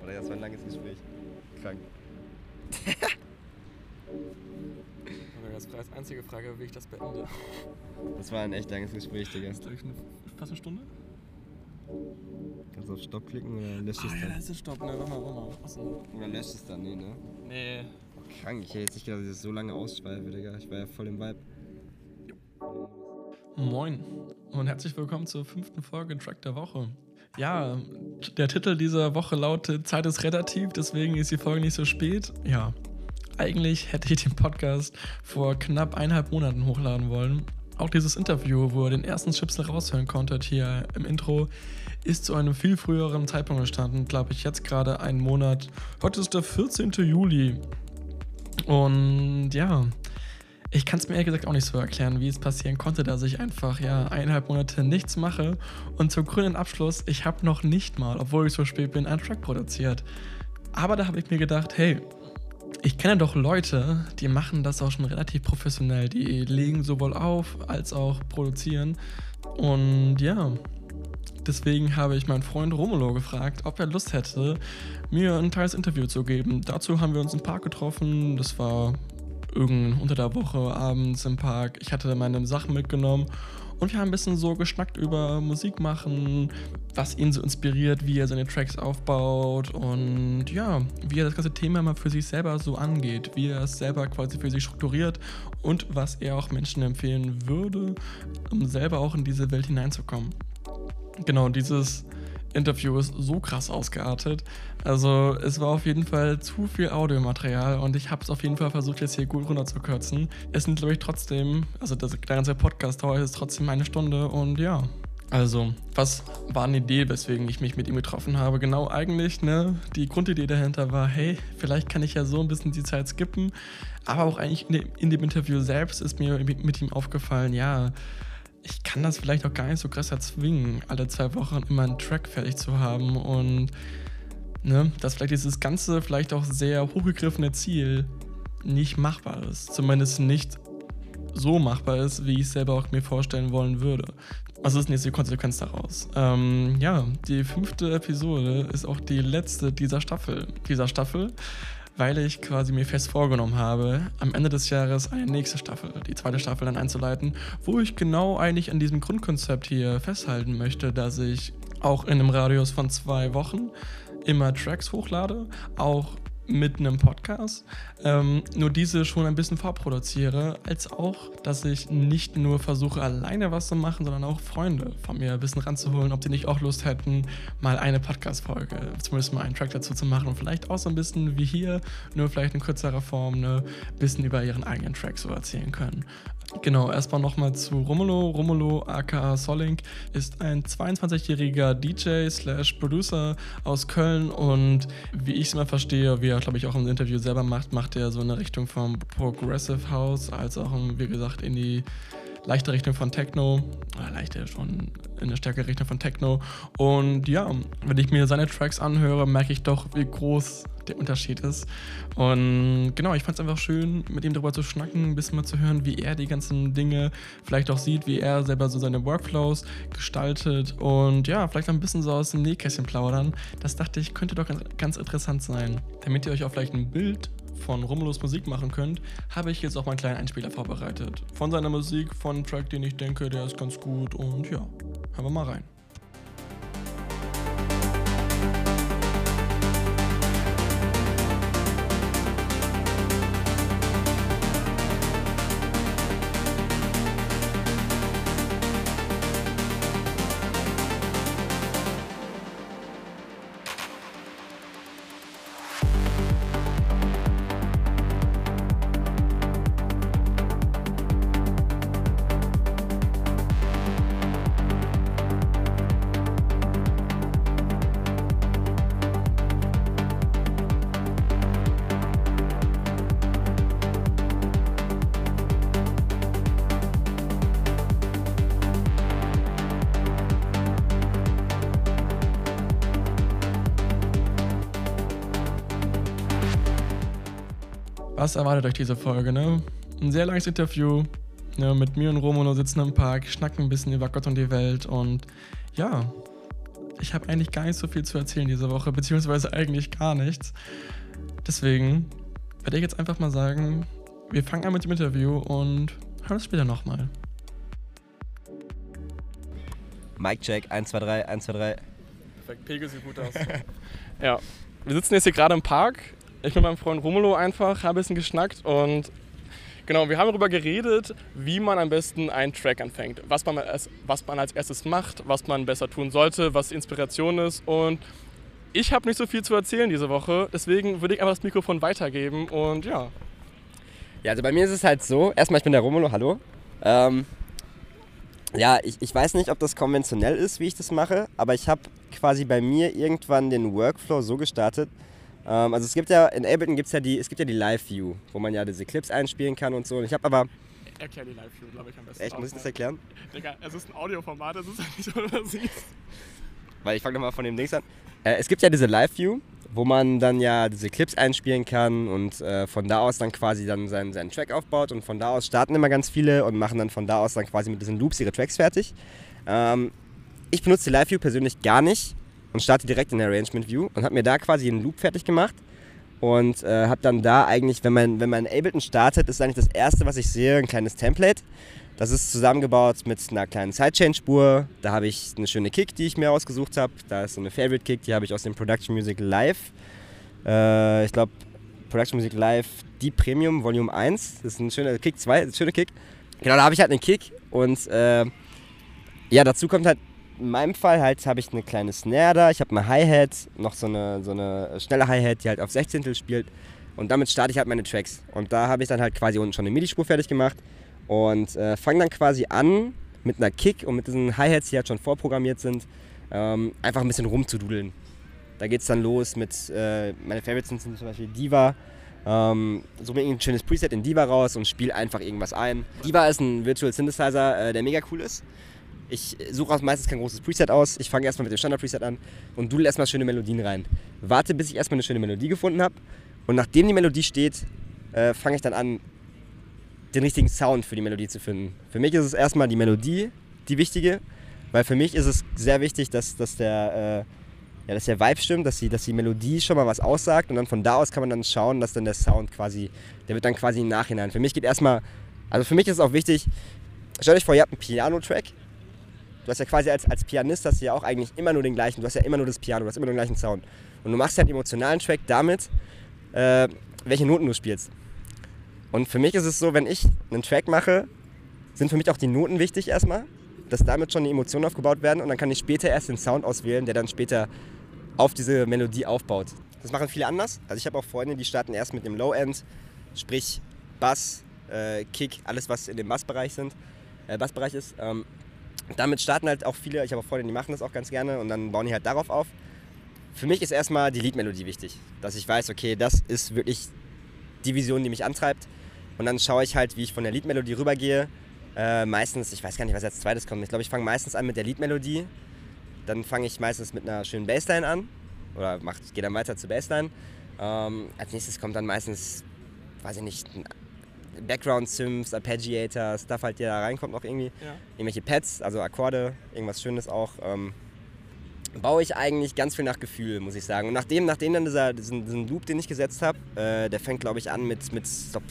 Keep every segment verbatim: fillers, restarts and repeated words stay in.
Oder das war ein langes Gespräch. Krank. Das war die einzige Frage, wie ich das beende. Das war ein echt langes Gespräch, Digga. Das ist, glaube ich, eine, fast eine Stunde. Kannst du auf Stopp klicken oder löscht Ah es ja, dann? da ist es Stopp, ne? Warte mal, warte mal. Achso. Oder löscht es dann? Nee, ne? Nee. Krank, ich hätte jetzt nicht gedacht, dass ich das so lange ausschweife, Digga. Ich war ja voll im Vibe. Moin und herzlich willkommen zur fünften Folge Track der Woche. Ja, der Titel dieser Woche lautet Zeit ist relativ, deswegen ist die Folge nicht so spät. Ja, eigentlich hätte ich den Podcast vor knapp eineinhalb Monaten hochladen wollen. Auch dieses Interview, wo ihr den ersten Schnipsel raushören konntet hier im Intro, ist zu einem viel früheren Zeitpunkt entstanden, glaube ich jetzt gerade einen Monat. Heute ist der vierzehnten Juli und ja, ich kann es mir ehrlich gesagt auch nicht so erklären, wie es passieren konnte, dass ich einfach ja eineinhalb Monate nichts mache und zum grünen Abschluss, ich habe noch nicht mal, obwohl ich so spät bin, einen Track produziert. Aber da habe ich mir gedacht, hey, ich kenne doch Leute, die machen das auch schon relativ professionell, die legen sowohl auf als auch produzieren und ja, deswegen habe ich meinen Freund Romulo gefragt, ob er Lust hätte, mir ein kleines Interview zu geben. Dazu haben wir uns im Park getroffen, das war irgend unter der Woche abends im Park. Ich hatte meine Sachen mitgenommen und wir haben ein bisschen so geschnackt über Musik machen, was ihn so inspiriert, wie er seine Tracks aufbaut und ja, wie er das ganze Thema mal für sich selber so angeht, wie er es selber quasi für sich strukturiert und was er auch Menschen empfehlen würde, um selber auch in diese Welt hineinzukommen. Genau, dieses Interview ist so krass ausgeartet. Also es war auf jeden Fall zu viel Audiomaterial und ich habe es auf jeden Fall versucht, jetzt hier gut runterzukürzen. Es sind, glaube ich, trotzdem, also das, der ganze Podcast dauert jetzt trotzdem eine Stunde und ja. Also, was war eine Idee, weswegen ich mich mit ihm getroffen habe? Genau, eigentlich, ne, die Grundidee dahinter war, hey, vielleicht kann ich ja so ein bisschen die Zeit skippen, aber auch eigentlich in dem, in dem Interview selbst ist mir mit ihm aufgefallen, ja, ich kann das vielleicht auch gar nicht so krass erzwingen, alle zwei Wochen immer einen Track fertig zu haben und ne, dass vielleicht dieses ganze, vielleicht auch sehr hochgegriffene Ziel nicht machbar ist. Zumindest nicht so machbar ist, wie ich es selber auch mir vorstellen wollen würde. Was ist denn jetzt die Konsequenz daraus? Ähm, ja, die fünfte Episode ist auch die letzte dieser Staffel. Dieser Staffel, weil ich quasi mir fest vorgenommen habe, am Ende des Jahres eine nächste Staffel, die zweite Staffel dann einzuleiten, wo ich genau eigentlich an diesem Grundkonzept hier festhalten möchte, dass ich auch in einem Radius von zwei Wochen immer Tracks hochlade, auch mit einem Podcast, ähm, nur diese schon ein bisschen vorproduziere, als auch, dass ich nicht nur versuche, alleine was zu machen, sondern auch Freunde von mir ein bisschen ranzuholen, ob die nicht auch Lust hätten, mal eine Podcast-Folge, zumindest mal einen Track dazu zu machen und vielleicht auch so ein bisschen wie hier, nur vielleicht in kürzerer Form, ne, ein bisschen über ihren eigenen Track so erzählen können. Genau, erstmal nochmal zu Romulo. Romulo aka Solink ist ein zweiundzwanzigjähriger D J slash Producer aus Köln und wie ich es immer verstehe, wie er glaube ich auch im Interview selber macht, macht er so eine Richtung vom Progressive House als auch, wie gesagt, in die leichte Richtung von Techno, oder leichte schon in eine stärkere Richtung von Techno und ja, wenn ich mir seine Tracks anhöre, merke ich doch, wie groß der Unterschied ist und genau, ich fand es einfach schön, mit ihm darüber zu schnacken, ein bisschen mal zu hören, wie er die ganzen Dinge vielleicht auch sieht, wie er selber so seine Workflows gestaltet und ja, vielleicht auch ein bisschen so aus dem Nähkästchen plaudern. Das dachte ich, könnte doch ganz, ganz interessant sein. Damit ihr euch auch vielleicht ein Bild von Romulos Musik machen könnt, habe ich jetzt auch mal einen kleinen Einspieler vorbereitet. Von seiner Musik, von einem Track, den ich denke, der ist ganz gut und ja, hören wir mal rein. Was erwartet euch diese Folge, ne? Ein sehr langes Interview, ne, mit mir und Romulo sitzen im Park, schnacken ein bisschen über Gott und die Welt und ja, ich habe eigentlich gar nicht so viel zu erzählen diese Woche, beziehungsweise eigentlich gar nichts. Deswegen werde ich jetzt einfach mal sagen, wir fangen an mit dem Interview und hören uns später nochmal. Mic check, eins, zwei, drei, eins, zwei, drei. Perfekt, Pegel sieht gut aus. Ja, wir sitzen jetzt hier gerade im Park. Ich mit meinem Freund Romulo einfach, habe ein bisschen geschnackt und genau, wir haben darüber geredet, wie man am besten einen Track anfängt. Was man, als, was man als erstes macht, was man besser tun sollte, was Inspiration ist. Und ich habe nicht so viel zu erzählen diese Woche, deswegen würde ich einfach das Mikrofon weitergeben und ja. Ja, also bei mir ist es halt so, erstmal, ich bin der Romulo, hallo. Ähm, ja, ich, ich weiß nicht, ob das konventionell ist, wie ich das mache, aber ich habe quasi bei mir irgendwann den Workflow so gestartet. Ähm, also es gibt ja, in Ableton gibt es ja die, es gibt ja die Live-View, wo man ja diese Clips einspielen kann und so. Und ich habe aber... Erklär die Live-View, glaube ich, am besten. Echt, muss ich das erklären? Digga, es ist ein Audioformat, es ist ja nicht so, was du siehst. Weil ich fange nochmal von dem Dings an. Äh, es gibt ja diese Live-View, wo man dann ja diese Clips einspielen kann und äh, von da aus dann quasi dann seinen, seinen Track aufbaut und von da aus starten immer ganz viele und machen dann von da aus dann quasi mit diesen Loops ihre Tracks fertig. Ähm, ich benutze die Live-View persönlich gar nicht und starte direkt in der Arrangement-View und habe mir da quasi einen Loop fertig gemacht und äh, habe dann da eigentlich, wenn man, wenn man Ableton startet, ist eigentlich das erste, was ich sehe, ein kleines Template. Das ist zusammengebaut mit einer kleinen Sidechain-Spur. Da habe ich eine schöne Kick, die ich mir ausgesucht habe. Da ist so eine Favorite-Kick, die habe ich aus dem Production Music Live. Äh, ich glaube, Production Music Live Deep Premium Volume eins. Das ist ein schöner Kick zwei, eine schöne Kick. Genau, da habe ich halt einen Kick. Und äh, ja, dazu kommt halt, in meinem Fall halt, habe ich eine kleine Snare da. Ich habe eine Hi-Hat, noch so eine, so eine schnelle Hi-Hat, die halt auf Sechzehntel spielt. Und damit starte ich halt meine Tracks. Und da habe ich dann halt quasi unten schon eine MIDI-Spur fertig gemacht. Und äh, fange dann quasi an mit einer Kick und mit diesen Hi-Hats, die halt schon vorprogrammiert sind, ähm, einfach ein bisschen rumzududeln. Da geht es dann los mit, äh, meine Favorites sind zum Beispiel Diva. Ähm, suche mir ein schönes Preset in Diva raus und spiele einfach irgendwas ein. Diva ist ein Virtual Synthesizer, äh, der mega cool ist. Ich suche auch meistens kein großes Preset aus. Ich fange erstmal mit dem Standard-Preset an und dudel erstmal schöne Melodien rein. Warte, bis ich erstmal eine schöne Melodie gefunden habe. Und nachdem die Melodie steht, äh, fange ich dann an, den richtigen Sound für die Melodie zu finden. Für mich ist es erstmal die Melodie, die wichtige, weil für mich ist es sehr wichtig, dass, dass, der, äh, ja, dass der Vibe stimmt, dass die, dass die Melodie schon mal was aussagt und dann von da aus kann man dann schauen, dass dann der Sound quasi, der wird dann quasi im Nachhinein. Für mich geht erstmal, also für mich ist es auch wichtig, stellt euch vor, ihr habt einen Piano-Track. Du hast ja quasi als, als Pianist hast du ja auch eigentlich immer nur den gleichen, du hast ja immer nur das Piano, du hast immer nur den gleichen Sound. Und du machst ja einen emotionalen Track damit, äh, welche Noten du spielst. Und für mich ist es so, wenn ich einen Track mache, sind für mich auch die Noten wichtig erstmal, dass damit schon die Emotionen aufgebaut werden und dann kann ich später erst den Sound auswählen, der dann später auf diese Melodie aufbaut. Das machen viele anders. Also ich habe auch Freunde, die starten erst mit dem Low-End, sprich Bass, äh, Kick, alles was in dem Bassbereich sind, äh, Bassbereich ist. Ähm, damit starten halt auch viele, ich habe auch Freunde, die machen das auch ganz gerne und dann bauen die halt darauf auf. Für mich ist erstmal die Lead-Melodie wichtig, dass ich weiß, okay, das ist wirklich die Vision, die mich antreibt. Und dann schaue ich halt, wie ich von der Lead-Melodie rübergehe. Äh, meistens, ich weiß gar nicht, was als zweites kommt. Ich glaube, ich fange meistens an mit der Lead-Melodie. Dann fange ich meistens mit einer schönen Bassline an. Oder mach, gehe dann weiter zur Bassline. Ähm, als nächstes kommt dann meistens, weiß ich nicht, Background-Synths, Arpeggiator, Stuff halt, der da reinkommt noch irgendwie. Ja. Irgendwelche Pads, also Akkorde, irgendwas Schönes auch. Ähm, baue ich eigentlich ganz viel nach Gefühl, muss ich sagen. Und nachdem, nachdem dann dieser, diesen, diesen Loop, den ich gesetzt habe, äh, der fängt, glaube ich, an mit, mit Stop,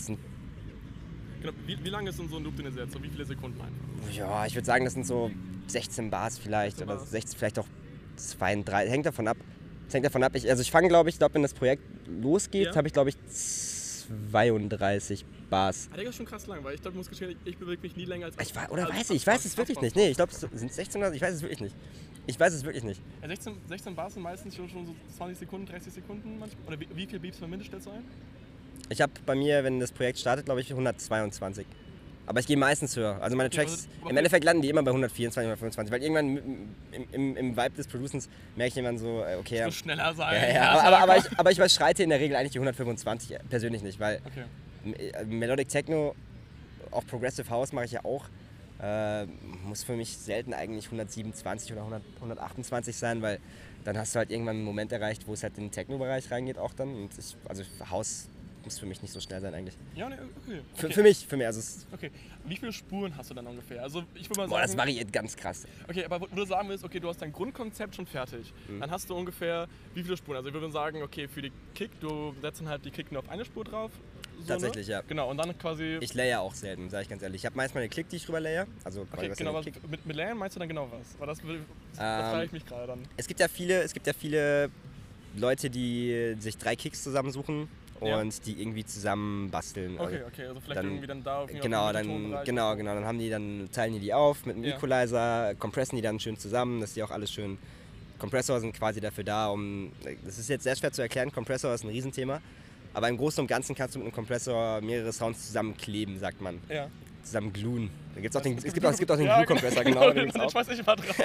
Genau. Wie, wie lange ist denn so ein Loop, den ihr setzt? So wie viele Sekunden einfach? Ja, ich würde sagen, das sind so sechzehn Bars vielleicht sechzehn oder Bars. sechzehn, vielleicht auch zweiunddreißig. Hängt davon ab. Das hängt davon ab. Ich, also ich fange, glaube ich, glaub, wenn das Projekt losgeht, Ja. habe ich, glaube ich, zweiunddreißig Bars. Ah, der ist schon krass lang, weil ich glaube, ich muss gestehen, ich, ich bewege mich nie länger als... Ich, oder als, weiß ich, ich weiß es wirklich nicht. Nee, ich glaube, es sind sechzehn oder ich weiß es wirklich nicht. Ich weiß es wirklich nicht. Ja, sechzehn, sechzehn Bars sind meistens schon, schon so zwanzig Sekunden, dreißig Sekunden manchmal. Oder wie, wie viel Beeps per Minute stellst du ein? Ich habe bei mir, wenn das Projekt startet, glaube ich, hundertzweiundzwanzig. Aber ich gehe meistens höher. Also meine Okay, Tracks, also- im Endeffekt landen die immer bei hundertvierundzwanzig, hundertfünfundzwanzig. Weil irgendwann im, im, im Vibe des Producens merke ich irgendwann so, äh, okay, Das ja, muss schneller sein. ja, ja, aber, aber, aber, ich, aber ich überschreite in der Regel eigentlich die hundertfünfundzwanzig persönlich nicht, weil Okay. M- Melodic Techno, auch Progressive House mache ich ja auch, äh, muss für mich selten eigentlich hundertsiebenundzwanzig oder hundert, hundertachtundzwanzig sein, weil dann hast du halt irgendwann einen Moment erreicht, wo es halt in den Techno-Bereich reingeht auch dann. Und ich, also House muss für mich nicht so schnell sein eigentlich. Ja, ne, okay. Für, okay. für mich, für mich. Also es Okay, wie viele Spuren hast du dann ungefähr? Also ich würde mal boah, sagen... das variiert ganz krass. Okay, aber wo du sagen willst, okay, du hast dein Grundkonzept schon fertig. Mhm. Dann hast du ungefähr wie viele Spuren? Also ich würde sagen, okay, für die Kick, du setzt dann halt die Kick nur auf eine Spur drauf. So, Tatsächlich, ne? ja. Genau, und dann quasi... Ich layer auch selten, sage ich ganz ehrlich. Ich habe meist meine Klick, die ich rüber layer. Also okay, was genau, aber Kick. mit, mit Layern meinst du dann genau was? Weil das, das ähm, frage ich mich gerade dann. Es gibt ja viele, es gibt ja viele Leute, die sich drei Kicks zusammensuchen und ja. die irgendwie zusammen basteln. Okay, okay, also vielleicht dann, irgendwie dann da auf genau, auf dann genau, genau, dann haben die dann teilen die die auf mit einem ja. Equalizer, kompressen die dann schön zusammen, dass die auch alles schön. Kompressor sind quasi dafür da, um. Das ist jetzt sehr schwer zu erklären. Kompressor ist ein Riesenthema. Aber im Großen und Ganzen kannst du mit einem Kompressor mehrere Sounds zusammenkleben, sagt man. Ja. Zusammen glueen. Da gibt's auch den, es, es, gibt gibt auch, es gibt auch den ja, Glue-Kompressor, genau. Den, den schmeiß ich mal drauf.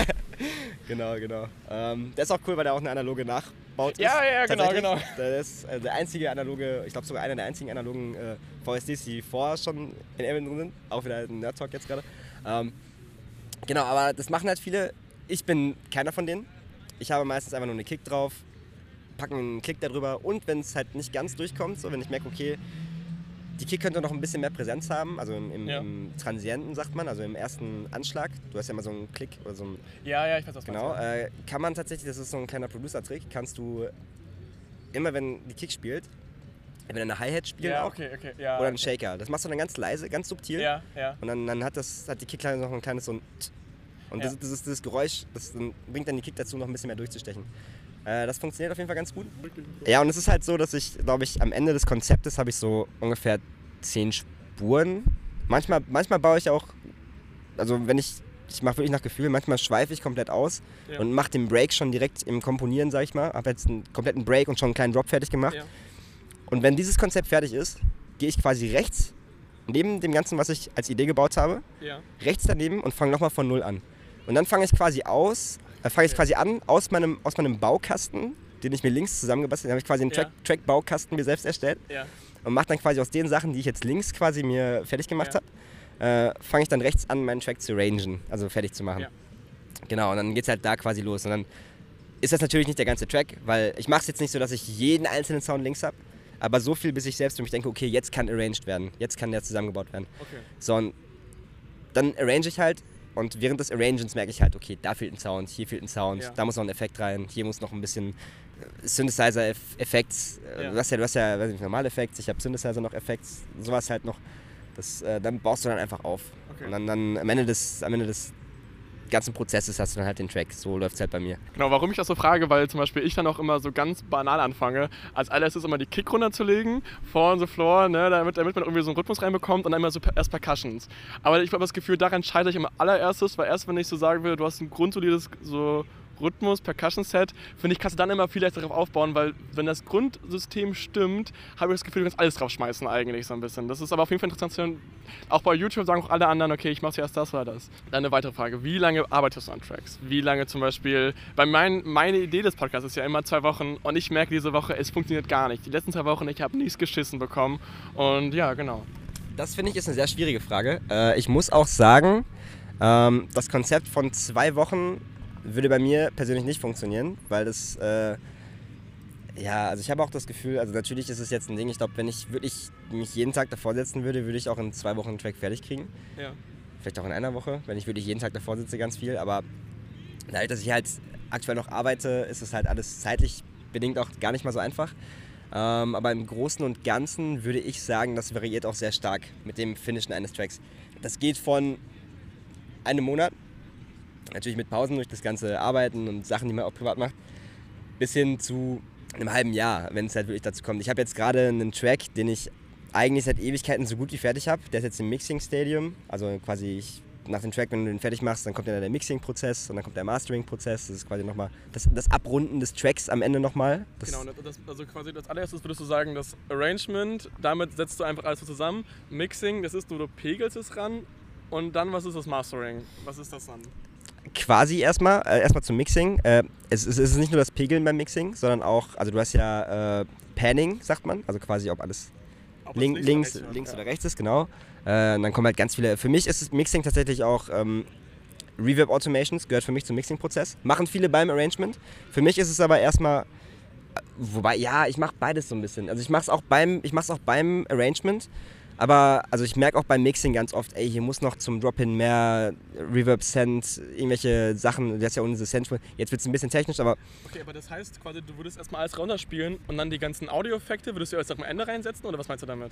genau, genau. Ähm, der ist auch cool, weil der auch eine analoge Nachbaut ist. Ja, ja, genau, genau. Der ist äh, der einzige analoge, ich glaube sogar einer der einzigen analogen äh, V S Ds, die vorher schon in Ableton drin sind. Auch wieder ein Nerd-Talk jetzt gerade. Ähm, genau, aber das machen halt viele. Ich bin keiner von denen. Ich habe meistens einfach nur eine Kick drauf, packen einen Kick darüber und wenn es halt nicht ganz durchkommt, so wenn ich merke, okay, die Kick könnte noch ein bisschen mehr Präsenz haben, also im, im, ja. im Transienten sagt man, also im ersten Anschlag. Du hast ja immer so einen Klick oder so einen... Ja, ja, ich weiß was Genau, äh, kann man tatsächlich, das ist so ein kleiner Producer-Trick, kannst du immer, wenn die Kick spielt, entweder eine Hi-Hat spielen ja, auch okay, okay, ja, oder einen okay. Shaker. Das machst du dann ganz leise, ganz subtil ja, ja. und dann, dann hat, das, hat die Kick noch ein kleines so ein... Und ja. das, das ist das Geräusch, das bringt dann die Kick dazu, noch ein bisschen mehr durchzustechen. Äh, das funktioniert auf jeden Fall ganz gut. Ja, und es ist halt so, dass ich, glaube ich, am Ende des Konzeptes habe ich so ungefähr zehn Spuren. Manchmal, manchmal baue ich auch, also wenn ich, ich mache wirklich nach Gefühl, manchmal schweife ich komplett aus ja. und mache den Break schon direkt im Komponieren, sag ich mal. Habe jetzt einen kompletten Break und schon einen kleinen Drop fertig gemacht. Ja. Und wenn dieses Konzept fertig ist, gehe ich quasi rechts, neben dem Ganzen, was ich als Idee gebaut habe, ja. rechts daneben und fange nochmal von Null an. Und dann fange ich quasi aus, äh, fange ich quasi an aus meinem, aus meinem Baukasten, den ich mir links zusammengebastelt habe, habe ich quasi einen ja. Track, Track-Baukasten mir selbst erstellt ja. und mache dann quasi aus den Sachen, die ich jetzt links quasi mir fertig gemacht ja. habe, äh, fange ich dann rechts an, meinen Track zu rangen, also fertig zu machen. Ja. Genau, und dann geht's halt da quasi los. Und dann ist das natürlich nicht der ganze Track, weil ich mache es jetzt nicht so, dass ich jeden einzelnen Sound links habe, aber so viel, bis ich selbst für mich denke, okay, jetzt kann arranged werden, jetzt kann der zusammengebaut werden. Okay. So, und dann arrange ich halt. Und während des Arrangements merke ich halt, okay, da fehlt ein Sound, hier fehlt ein Sound, ja. da muss noch ein Effekt rein, hier muss noch ein bisschen Synthesizer-Effekt, ja. du hast ja, du hast ja weiß nicht, Normaleffekte, ich habe Synthesizer noch Effekte, sowas halt noch, das, äh, dann baust du dann einfach auf. Okay. Und dann, dann am Ende des, am Ende des ganzen Prozesses hast du dann halt den Track, so läuft es halt bei mir. Genau, warum ich das so frage, weil zum Beispiel ich dann auch immer so ganz banal anfange, als allererstes immer die Kick runterzulegen, vor on the floor, ne, damit, damit man irgendwie so einen Rhythmus reinbekommt und dann immer so erst Percussions. Aber ich habe das Gefühl, daran scheitere ich immer allererstes, weil erst wenn ich so sagen will, du hast ein grundsolides so Rhythmus, Percussion-Set, finde ich, kannst du dann immer viel leichter darauf aufbauen, weil wenn das Grundsystem stimmt, habe ich das Gefühl, du kannst alles drauf schmeißen eigentlich so ein bisschen. Das ist aber auf jeden Fall interessant. Auch bei YouTube sagen auch alle anderen, okay, ich mache zuerst das oder das. Dann eine weitere Frage, wie lange arbeitest du an Tracks? Wie lange zum Beispiel, bei mein, meine Idee des Podcasts ist ja immer zwei Wochen und ich merke diese Woche, es funktioniert gar nicht. Die letzten zwei Wochen, ich habe nichts geschissen bekommen und ja, genau. Das finde ich ist eine sehr schwierige Frage. Äh, ich muss auch sagen, ähm, das Konzept von zwei Wochen würde bei mir persönlich nicht funktionieren, weil das, äh, ja, also ich habe auch das Gefühl, also natürlich ist es jetzt ein Ding, ich glaube, wenn ich wirklich mich jeden Tag davor setzen würde, würde ich auch in zwei Wochen einen Track fertig kriegen. Ja. Vielleicht auch in einer Woche, wenn ich wirklich jeden Tag davor sitze, ganz viel, aber dadurch, dass ich halt aktuell noch arbeite, ist es halt alles zeitlich bedingt auch gar nicht mal so einfach. Ähm, aber im Großen und Ganzen würde ich sagen, das variiert auch sehr stark mit dem Finishen eines Tracks. Das geht von einem Monat, natürlich mit Pausen durch das ganze Arbeiten und Sachen, die man auch privat macht, bis hin zu einem halben Jahr, wenn es halt wirklich dazu kommt. Ich habe jetzt gerade einen Track, den ich eigentlich seit Ewigkeiten so gut wie fertig habe. Der ist jetzt im Mixing-Stadium, also quasi ich, nach dem Track, wenn du den fertig machst, dann kommt ja der Mixing-Prozess und dann kommt der Mastering-Prozess. Das ist quasi nochmal das, das Abrunden des Tracks am Ende nochmal. Genau, das, also quasi das allererstes würdest du sagen, das Arrangement, damit setzt du einfach alles so zusammen. Mixing, das ist, du, du pegelst es ran und dann, was ist das Mastering? Was ist das dann? Quasi erstmal, äh, erstmal zum Mixing. Äh, es, es ist nicht nur das Pegeln beim Mixing, sondern auch, also du hast ja äh, Panning, sagt man, also quasi ob alles ob link, links, links, oder, links ja. oder rechts ist, genau. Äh, dann kommen halt ganz viele, für mich ist das Mixing tatsächlich auch ähm, Reverb Automations, gehört für mich zum Mixing-Prozess. Machen viele beim Arrangement. Für mich ist es aber erstmal wobei, ja, ich mache beides so ein bisschen. Also ich mache es auch beim, ich mach's auch beim Arrangement. Aber also ich merke auch beim Mixing ganz oft, ey, hier muss noch zum Drop-In mehr Reverb, Send, irgendwelche Sachen, das ist ja ohne diese Send. Jetzt wird es ein bisschen technisch, aber... Okay, aber das heißt quasi, du würdest erstmal alles runterspielen und dann die ganzen Audioeffekte, würdest du jetzt am Ende reinsetzen oder was meinst du damit?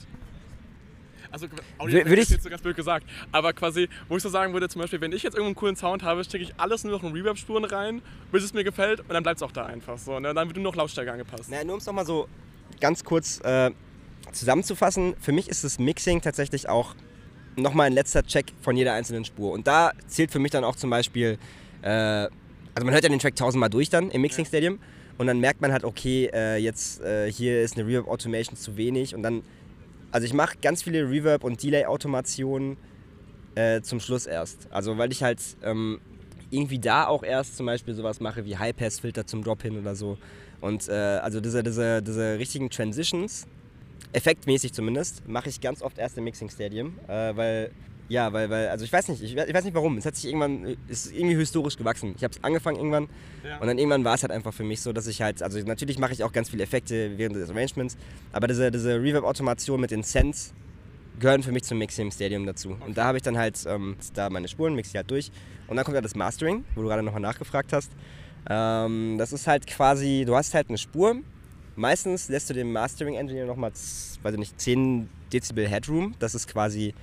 Also Audioeffekte ist jetzt so ganz blöd gesagt, aber quasi, wo ich so sagen würde, zum Beispiel, wenn ich jetzt irgendeinen coolen Sound habe, stecke ich alles nur noch in Reverb-Spuren rein, bis es mir gefällt und dann bleibt es auch da einfach so. Ne? Dann wird nur noch Lautstärke angepasst. Naja, nur um es nochmal so ganz kurz... Äh, zusammenzufassen, für mich ist das Mixing tatsächlich auch nochmal ein letzter Check von jeder einzelnen Spur. Und da zählt für mich dann auch zum Beispiel, äh, also man hört ja den Track tausendmal durch dann im Mixing Stadium und dann merkt man halt, okay, äh, jetzt äh, hier ist eine Reverb Automation zu wenig und dann, also ich mache ganz viele Reverb und Delay Automationen äh, zum Schluss erst. Also weil ich halt ähm, irgendwie da auch erst zum Beispiel sowas mache wie High Pass Filter zum Drop-In oder so. Und äh, also diese, diese, diese richtigen Transitions, effektmäßig zumindest, mache ich ganz oft erst im Mixing Stadium, äh, weil, ja, weil, weil, also ich weiß nicht, ich, ich weiß nicht warum, es hat sich irgendwann, es ist irgendwie historisch gewachsen. Ich habe es angefangen irgendwann ja. und dann irgendwann war es halt einfach für mich so, dass ich halt, also natürlich mache ich auch ganz viele Effekte während des Arrangements, aber diese, diese Reverb-Automation mit den Sends gehören für mich zum Mixing Stadium dazu. Okay. Und da habe ich dann halt ähm, da meine Spuren, mixe ich halt durch und dann kommt halt das Mastering, wo du gerade nochmal nachgefragt hast. Ähm, das ist halt quasi, du hast halt eine Spur. Meistens lässt du dem Mastering Engineer nochmal, weiß ich nicht, zehn Dezibel Headroom. Das ist quasi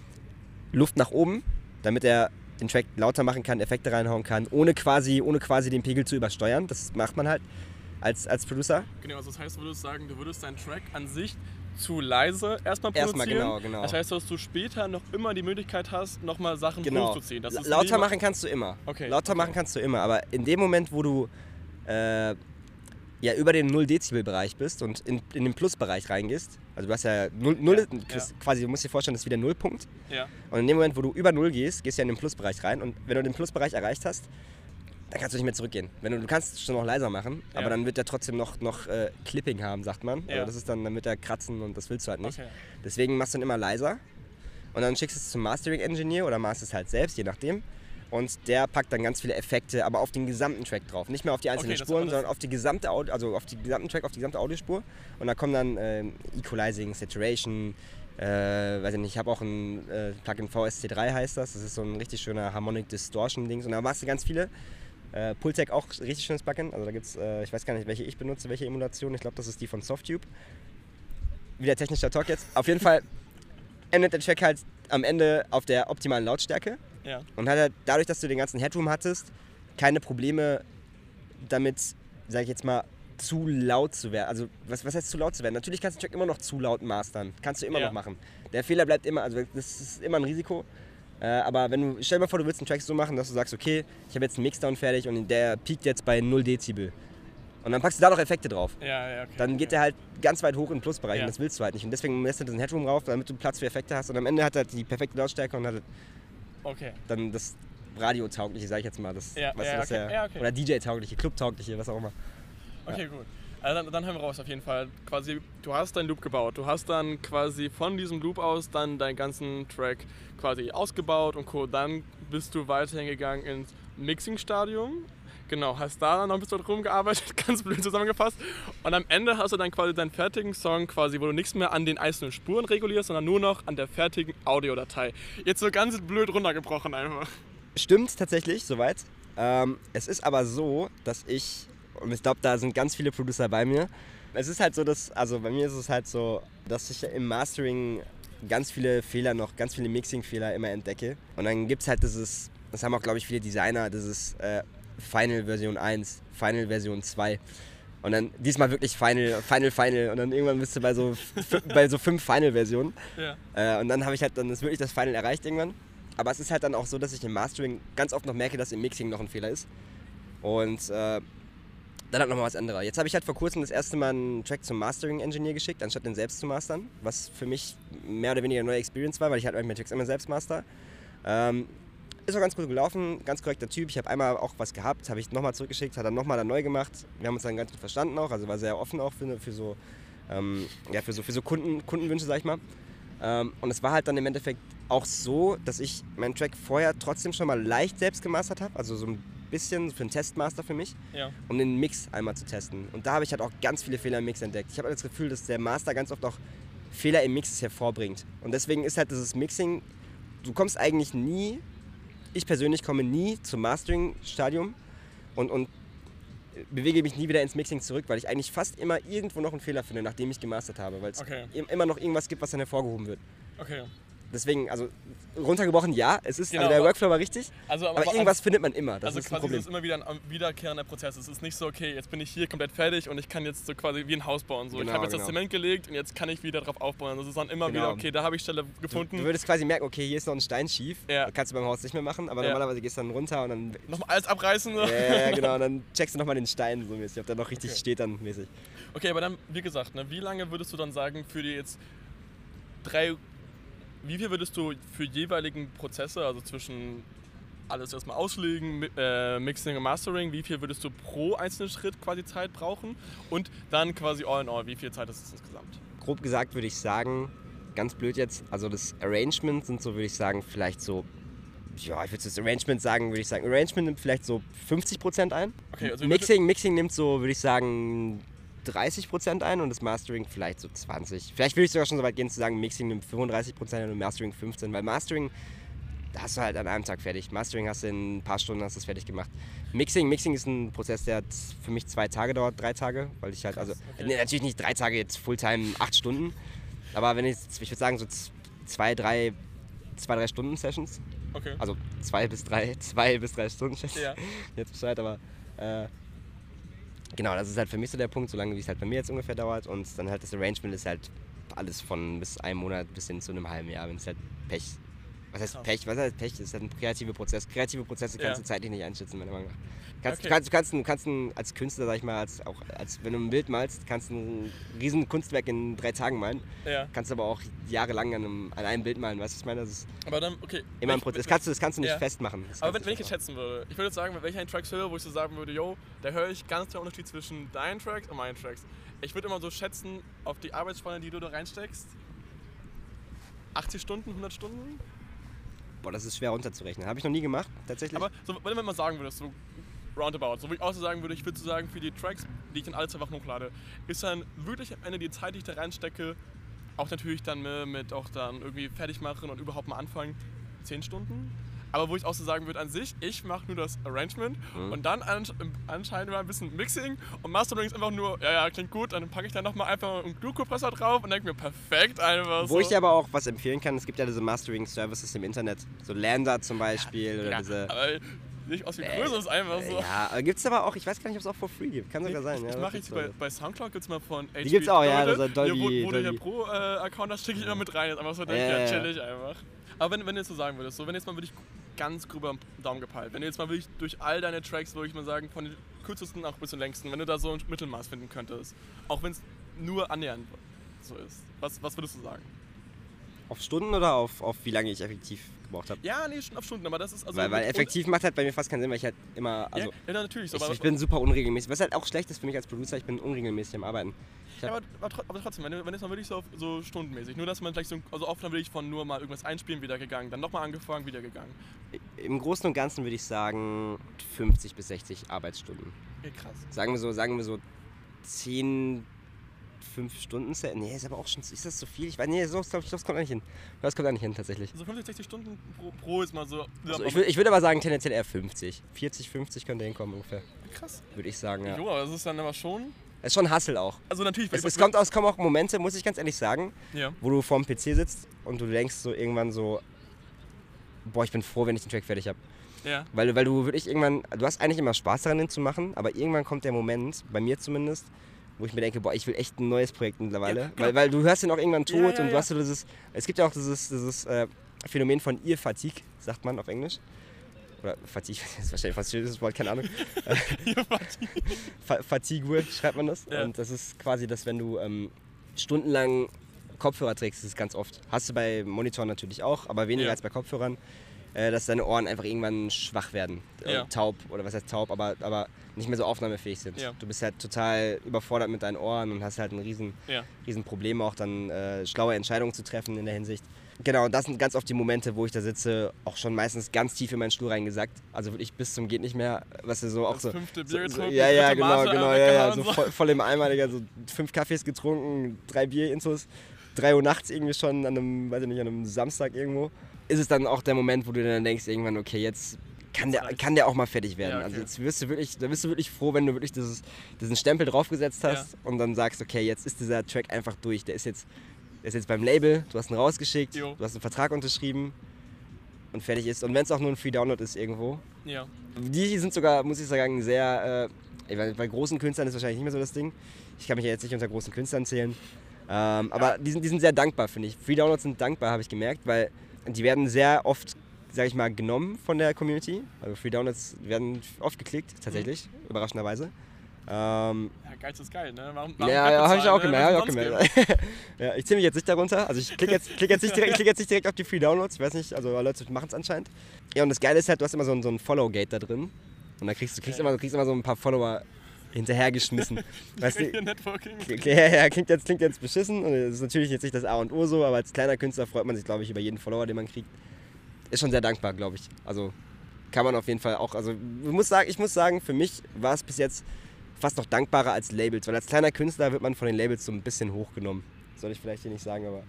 Luft nach oben, damit er den Track lauter machen kann, Effekte reinhauen kann, ohne quasi, ohne quasi den Pegel zu übersteuern. Das macht man halt als, als Producer. Genau, also das heißt, du würdest sagen, du würdest deinen Track an sich zu leise erstmal produzieren. Erstmal, genau, genau. Das heißt, dass du später noch immer die Möglichkeit hast, nochmal Sachen genau. hochzuziehen. Das ist lauter machen kannst du immer. Okay. Lauter okay. machen kannst du immer, aber in dem Moment, wo du äh, ja über den null Dezibel Bereich bist und in, in den Plusbereich reingehst, also du hast ja null, null ja, ja. quasi, du musst dir vorstellen, das ist wie der Nullpunkt. Ja. Und in dem Moment, wo du über null gehst, gehst du ja in den Plusbereich rein und wenn du den Plusbereich erreicht hast, dann kannst du nicht mehr zurückgehen. Wenn du, du kannst es schon noch leiser machen, ja. aber dann wird der trotzdem noch, noch äh, Clipping haben, sagt man. Ja. Also das ist dann, dann wird er kratzen und das willst du halt nicht. Okay. Deswegen machst du dann immer leiser und dann schickst du es zum Mastering Engineer oder machst es halt selbst, je nachdem. Und der packt dann ganz viele Effekte, aber auf den gesamten Track drauf. Nicht mehr auf die einzelnen okay, Spuren, sondern auf die gesamte Audio, also auf die gesamten Track, auf die gesamte Audiospur. Und da kommen dann äh, Equalizing, Saturation, äh, weiß ich nicht, ich habe auch ein äh, Plugin V S C drei heißt das. Das ist so ein richtig schöner Harmonic Distortion Dings. Und da machst du ganz viele. Äh, Pultec auch richtig schönes Plugin. Also da gibt's, äh, ich weiß gar nicht, welche ich benutze, welche Emulation. Ich glaube, das ist die von Softube. Wieder technischer Talk jetzt. Auf jeden Fall endet der Track halt am Ende auf der optimalen Lautstärke. Ja. Und hat halt dadurch, dass du den ganzen Headroom hattest, keine Probleme damit, sag ich jetzt mal, zu laut zu werden. Also, was, was heißt zu laut zu werden? Natürlich kannst du den Track immer noch zu laut mastern. Kannst du immer ja. noch machen. Der Fehler bleibt immer, also das ist immer ein Risiko. Äh, aber wenn du, stell dir mal vor, du willst einen Track so machen, dass du sagst, okay, ich habe jetzt einen Mixdown fertig und der piekt jetzt bei null Dezibel. Und dann packst du da noch Effekte drauf. Ja, ja, okay, dann okay. geht der halt ganz weit hoch in den Plusbereich ja. und das willst du halt nicht. Und deswegen lässt du diesen Headroom rauf, damit du Platz für Effekte hast. Und am Ende hat er die perfekte Lautstärke und hat okay. dann das radiotaugliche, sag ich jetzt mal. Das, ja, weißt ja, du, das okay. ja, ja, okay. Oder D J-taugliche, Club-taugliche, was auch immer. Okay, ja. gut. Also dann, dann haben wir raus auf jeden Fall. Quasi, du hast deinen Loop gebaut. Du hast dann quasi von diesem Loop aus dann deinen ganzen Track quasi ausgebaut und Co. Dann bist du weiterhin gegangen ins Mixing-Stadium. Genau, hast da dann noch ein bisschen rumgearbeitet, ganz blöd zusammengefasst. Und am Ende hast du dann quasi deinen fertigen Song, quasi, wo du nichts mehr an den einzelnen Spuren regulierst, sondern nur noch an der fertigen Audiodatei. Jetzt so ganz blöd runtergebrochen einfach. Stimmt tatsächlich, soweit. Ähm, es ist aber so, dass ich, und ich glaube, da sind ganz viele Producer bei mir, es ist halt so, dass, also bei mir ist es halt so, dass ich im Mastering ganz viele Fehler noch, ganz viele Mixing-Fehler immer entdecke. Und dann gibt es halt dieses, das haben auch, glaube ich, viele Designer, dieses äh, Final Version eins, Final Version zwei. Und dann diesmal wirklich Final, Final, Final. Und dann irgendwann bist du bei so, f- bei so fünf Final-Versionen. Ja. Äh, und dann habe ich halt dann ist wirklich das Final erreicht irgendwann. Aber es ist halt dann auch so, dass ich im Mastering ganz oft noch merke, dass im Mixing noch ein Fehler ist. Und äh, dann hat nochmal was anderes. Jetzt habe ich halt vor kurzem das erste Mal einen Track zum Mastering-Engineer geschickt, anstatt den selbst zu mastern. Was für mich mehr oder weniger eine neue Experience war, weil ich halt meine Tracks immer selbst master. Ähm, Ist auch ganz gut gelaufen, ganz korrekter Typ. Ich habe einmal auch was gehabt, habe ich nochmal zurückgeschickt, hat dann nochmal dann neu gemacht. Wir haben uns dann ganz gut verstanden auch, also war sehr offen auch für, für so, ähm, ja, für so, für so Kunden, Kundenwünsche, sag ich mal. Ähm, und es war halt dann im Endeffekt auch so, dass ich meinen Track vorher trotzdem schon mal leicht selbst gemastert habe, also so ein bisschen für einen Testmaster für mich, Ja. um den Mix einmal zu testen. Und da habe ich halt auch ganz viele Fehler im Mix entdeckt. Ich habe das Gefühl, dass der Master ganz oft auch Fehler im Mix hervorbringt. Und deswegen ist halt dieses Mixing, du kommst eigentlich nie, ich persönlich komme nie zum Mastering-Stadium und, und bewege mich nie wieder ins Mixing zurück, weil ich eigentlich fast immer irgendwo noch einen Fehler finde, nachdem ich gemastert habe, weil es Okay. immer noch irgendwas gibt, was dann hervorgehoben wird. Okay. Deswegen, also runtergebrochen, ja, es ist, Genau, also der aber- Workflow war richtig, Also, aber irgendwas also, findet man immer, das also ist ein quasi Problem. das ist immer wieder ein wiederkehrender Prozess. Es ist nicht so, okay, jetzt bin ich hier komplett fertig und ich kann jetzt so quasi wie ein Haus bauen. So. Genau, ich habe jetzt genau. das Zement gelegt und jetzt kann ich wieder drauf aufbauen. Das ist dann immer Genau. wieder, okay, da habe ich Stelle Du, gefunden. du würdest quasi merken, okay, hier ist noch ein Stein schief, Ja. das kannst du beim Haus nicht mehr machen, aber Ja. normalerweise gehst du dann runter und dann Nochmal alles abreißen. So. ja, ja, genau, und dann checkst du nochmal den Stein so mäßig, ob der noch richtig Okay. steht dann mäßig. Okay, aber dann, wie gesagt, ne, wie lange würdest du dann sagen, für die jetzt drei, wie viel würdest du für jeweiligen Prozesse, also zwischen alles erstmal auslegen, mi- äh, Mixing und Mastering, wie viel würdest du pro einzelnen Schritt quasi Zeit brauchen und dann quasi all in all, wie viel Zeit ist es insgesamt? Grob gesagt würde ich sagen, ganz blöd jetzt, also das Arrangement sind so, würde ich sagen, vielleicht so, ja, ich würde das Arrangement sagen, würde ich sagen, Arrangement nimmt vielleicht so fünfzig Prozent ein. Okay, also Mixing, Mixing nimmt so, würde ich sagen, dreißig Prozent ein und das Mastering vielleicht so zwanzig. Vielleicht würde ich sogar schon so weit gehen zu sagen, Mixing nimmt fünfunddreißig Prozent ein und Mastering fünfzehn, weil Mastering, da hast du halt an einem Tag fertig. Mastering hast du in ein paar Stunden hast du es fertig gemacht. Mixing, Mixing ist ein Prozess, der hat für mich zwei Tage dauert, drei Tage, weil ich halt, also, okay. nee, natürlich nicht drei Tage jetzt Fulltime, acht Stunden, aber wenn ich, ich würde sagen so z- zwei, drei, zwei, drei Stunden Sessions, Okay. also zwei bis drei, zwei bis drei Stunden Sessions, Ja. jetzt Bescheid, aber äh, genau, das ist halt für mich so der Punkt, solange wie es halt bei mir jetzt ungefähr dauert und dann halt das Arrangement ist halt alles von bis einem Monat bis hin zu einem halben Jahr, wenn es halt Pech, was heißt Krass. Pech, was heißt Pech, das ist halt ein kreativer Prozess, kreative Prozesse kannst Ja. du zeitlich nicht einschätzen, meiner Meinung nach. Kannst, Okay. du kannst, du kannst, du kannst ein, als Künstler, sag ich mal, als, auch als, wenn du ein Bild malst, kannst du ein riesen Kunstwerk in drei Tagen malen, Ja. kannst aber auch jahrelang an einem, an einem Bild malen, weißt du, was ich meine? Das ist Aber dann, okay. immer ein wenn- Prozess, das wenn- kannst du, das kannst du nicht Ja. festmachen. Das Aber kannst wenn, wenn ich du jetzt nicht schätzen würde, ich würde jetzt sagen, wenn ich einen Track höre, wo ich so sagen würde, yo, da höre ich ganz klar Unterschied zwischen deinen Tracks und meinen Tracks. Ich würde immer so schätzen, auf die Arbeitsspanne, die du da reinsteckst, achtzig Stunden, hundert Stunden. machen. Boah, das ist schwer runterzurechnen. Habe ich noch nie gemacht, tatsächlich. Aber so, wenn du mal sagen würdest, so roundabout, so wie ich auch so sagen würde, ich würde so sagen, für die Tracks, die ich dann alle zwei Wochen hochlade, ist dann wirklich am Ende die Zeit, die ich da reinstecke, auch natürlich dann mit, mit auch dann irgendwie fertig machen und überhaupt mal anfangen, zehn Stunden. Aber wo ich auch so sagen würde, an sich, ich mache nur das Arrangement Mhm. und dann ansch anscheinend mal ein bisschen Mixing und Mastering ist einfach nur, ja, ja, klingt gut, dann packe ich da nochmal einfach einen Glue-Kompressor drauf und denke mir, perfekt einfach Wo so. ich dir aber auch was empfehlen kann, es gibt ja diese Mastering-Services im Internet, so Lander zum Beispiel oder ja, diese... aber nicht aus wie Äh, Größe ist einfach so. Ja, gibt es aber auch, ich weiß gar nicht, ob es auch for free gibt, kann sogar sein. Ich, ja, ich das mache gibt's jetzt bei, so. bei Soundcloud gibt es mal von H P gibt's auch, ja, Leute, das ist Dolby- hier, wo, wo du Dolby. hier Pro-Account hast, schicke ich immer mit rein. Jetzt einfach so, denke Ja, ja, ja, ja. chillig einfach. Aber wenn, wenn du jetzt so sagen würdest, so wenn jetzt mal wirklich ganz grob am Daumen gepeilt, wenn du jetzt mal wirklich durch all deine Tracks, würde ich mal sagen, von den kürzesten auch bis zum längsten, wenn du da so ein Mittelmaß finden könntest, auch wenn es nur annähernd so ist, was, was würdest du sagen? Auf Stunden oder auf, auf wie lange ich effektiv gebraucht habe? Ja, nee, schon auf Stunden, aber das ist also... weil weil mit- effektiv macht halt bei mir fast keinen Sinn, weil ich halt immer, also ja, ja, natürlich so, ich, aber, ich bin super unregelmäßig, was halt auch schlecht ist für mich als Producer, ich bin unregelmäßig am Arbeiten. Ich ja, hab, aber, aber, tro- aber trotzdem, wenn, du- wenn jetzt mal wirklich so, auf, so stundenmäßig, nur dass man vielleicht so, also oft dann wirklich von nur mal irgendwas einspielen, wieder gegangen, dann nochmal angefangen, wieder gegangen. Im Großen und Ganzen würde ich sagen fünfzig bis sechzig Arbeitsstunden. Okay, krass. Sagen wir so, sagen wir so zehn, fünf Stunden. Nee, ist aber auch schon, ist das zu viel? Ich weiß, nee, so, glaub ich, das kommt auch nicht hin. Das kommt auch nicht hin, tatsächlich. Also fünfzig, sechzig Stunden pro, pro ist mal so... Also ich würde ich würd aber sagen, tendenziell eher fünfzig. vierzig, fünfzig könnte hinkommen ungefähr, krass. würde ich sagen, ja. Jo, aber das ist dann aber schon... Es ist schon Hustle auch. Also natürlich... Es, es, kommt, es kommen auch Momente, muss ich ganz ehrlich sagen, Ja. wo du vorm P C sitzt und du denkst so irgendwann so, boah, ich bin froh, wenn ich den Track fertig habe. Ja. Weil, weil du wirklich irgendwann, du hast eigentlich immer Spaß daran, den zu machen, aber irgendwann kommt der Moment, bei mir zumindest, wo ich mir denke, boah, ich will echt ein neues Projekt mittlerweile. Ja, genau. weil, weil du hörst den auch irgendwann tot Ja, ja, und du ja. hast so dieses, es gibt ja auch dieses, dieses äh, Phänomen von Ear-Fatigue, sagt man auf Englisch. Oder Fatigue, das ist wahrscheinlich ein französisches Wort, keine Ahnung. Fa- Fatigue schreibt man das. Ja. Und das ist quasi, dass wenn du ähm, stundenlang Kopfhörer trägst, das ist ganz oft. Hast du bei Monitoren natürlich auch, aber weniger Ja. als bei Kopfhörern, äh, dass deine Ohren einfach irgendwann schwach werden. Äh, Ja. Taub, oder was heißt taub, aber, aber nicht mehr so aufnahmefähig sind. Ja. Du bist halt total überfordert mit deinen Ohren und hast halt ein riesen, Ja. riesen Problem auch dann äh, schlaue Entscheidungen zu treffen in der Hinsicht. Genau, das sind ganz oft die Momente, wo ich da sitze, auch schon meistens ganz tief in meinen Stuhl reingesackt. Also wirklich bis zum geht nicht mehr, was du so auch Das so. fünfte Bier so, so getrunken, ja, ja, dritte genau, Mate genau, einmal ja, ja, weggehauen, so so. voll, voll im Eimer, Digga, so fünf Kaffees getrunken, drei Bier-Intos, drei Uhr nachts irgendwie schon an einem, weiß ich nicht, an einem Samstag irgendwo. Ist es dann auch der Moment, wo du dann denkst, irgendwann, okay, jetzt kann der, kann der auch mal fertig werden. Ja, okay. Also jetzt wirst du wirklich, da bist du wirklich froh, wenn du wirklich dieses, diesen Stempel draufgesetzt hast Ja. und dann sagst, okay, jetzt ist dieser Track einfach durch. Der ist jetzt, der ist jetzt beim Label, du hast ihn rausgeschickt, Jo. du hast einen Vertrag unterschrieben und fertig ist. Und wenn es auch nur ein Free Download ist irgendwo. Ja. Die sind sogar, muss ich sagen, sehr, äh, bei, bei großen Künstlern ist wahrscheinlich nicht mehr so das Ding. Ich kann mich ja jetzt nicht unter großen Künstlern zählen. Ähm, aber die sind, die sind sehr dankbar, finde ich. Free Downloads sind dankbar, habe ich gemerkt, weil die werden sehr oft, sage ich mal, genommen von der Community. Also Free Downloads werden oft geklickt, tatsächlich, mhm. überraschenderweise. Ähm, ja, geil ist geil, ne? Warum, warum ja, ja habe ich auch ne? gemerkt. Hab ich, auch gemerkt. ja, ich zähle mich jetzt nicht darunter. Also ich klicke jetzt, klick jetzt, nicht direkt, klick jetzt nicht direkt auf die Free Downloads. Ich weiß nicht, also Leute machen es anscheinend. Ja, und das Geile ist halt, du hast immer so ein, so ein Follow-Gate da drin. Und da kriegst du kriegst ja. immer, du kriegst immer so ein paar Follower hinterhergeschmissen. weißt du, Networking. Ja, ja, klingt jetzt, klingt jetzt beschissen. Und das ist natürlich jetzt nicht das A und O so, aber als kleiner Künstler freut man sich, glaube ich, über jeden Follower, den man kriegt. Ist schon sehr dankbar, glaube ich. Also kann man auf jeden Fall auch, also ich muss sagen, ich muss sagen, für mich war es bis jetzt fast noch dankbarer als Labels, weil als kleiner Künstler wird man von den Labels so ein bisschen hochgenommen. Soll ich vielleicht hier nicht sagen, aber...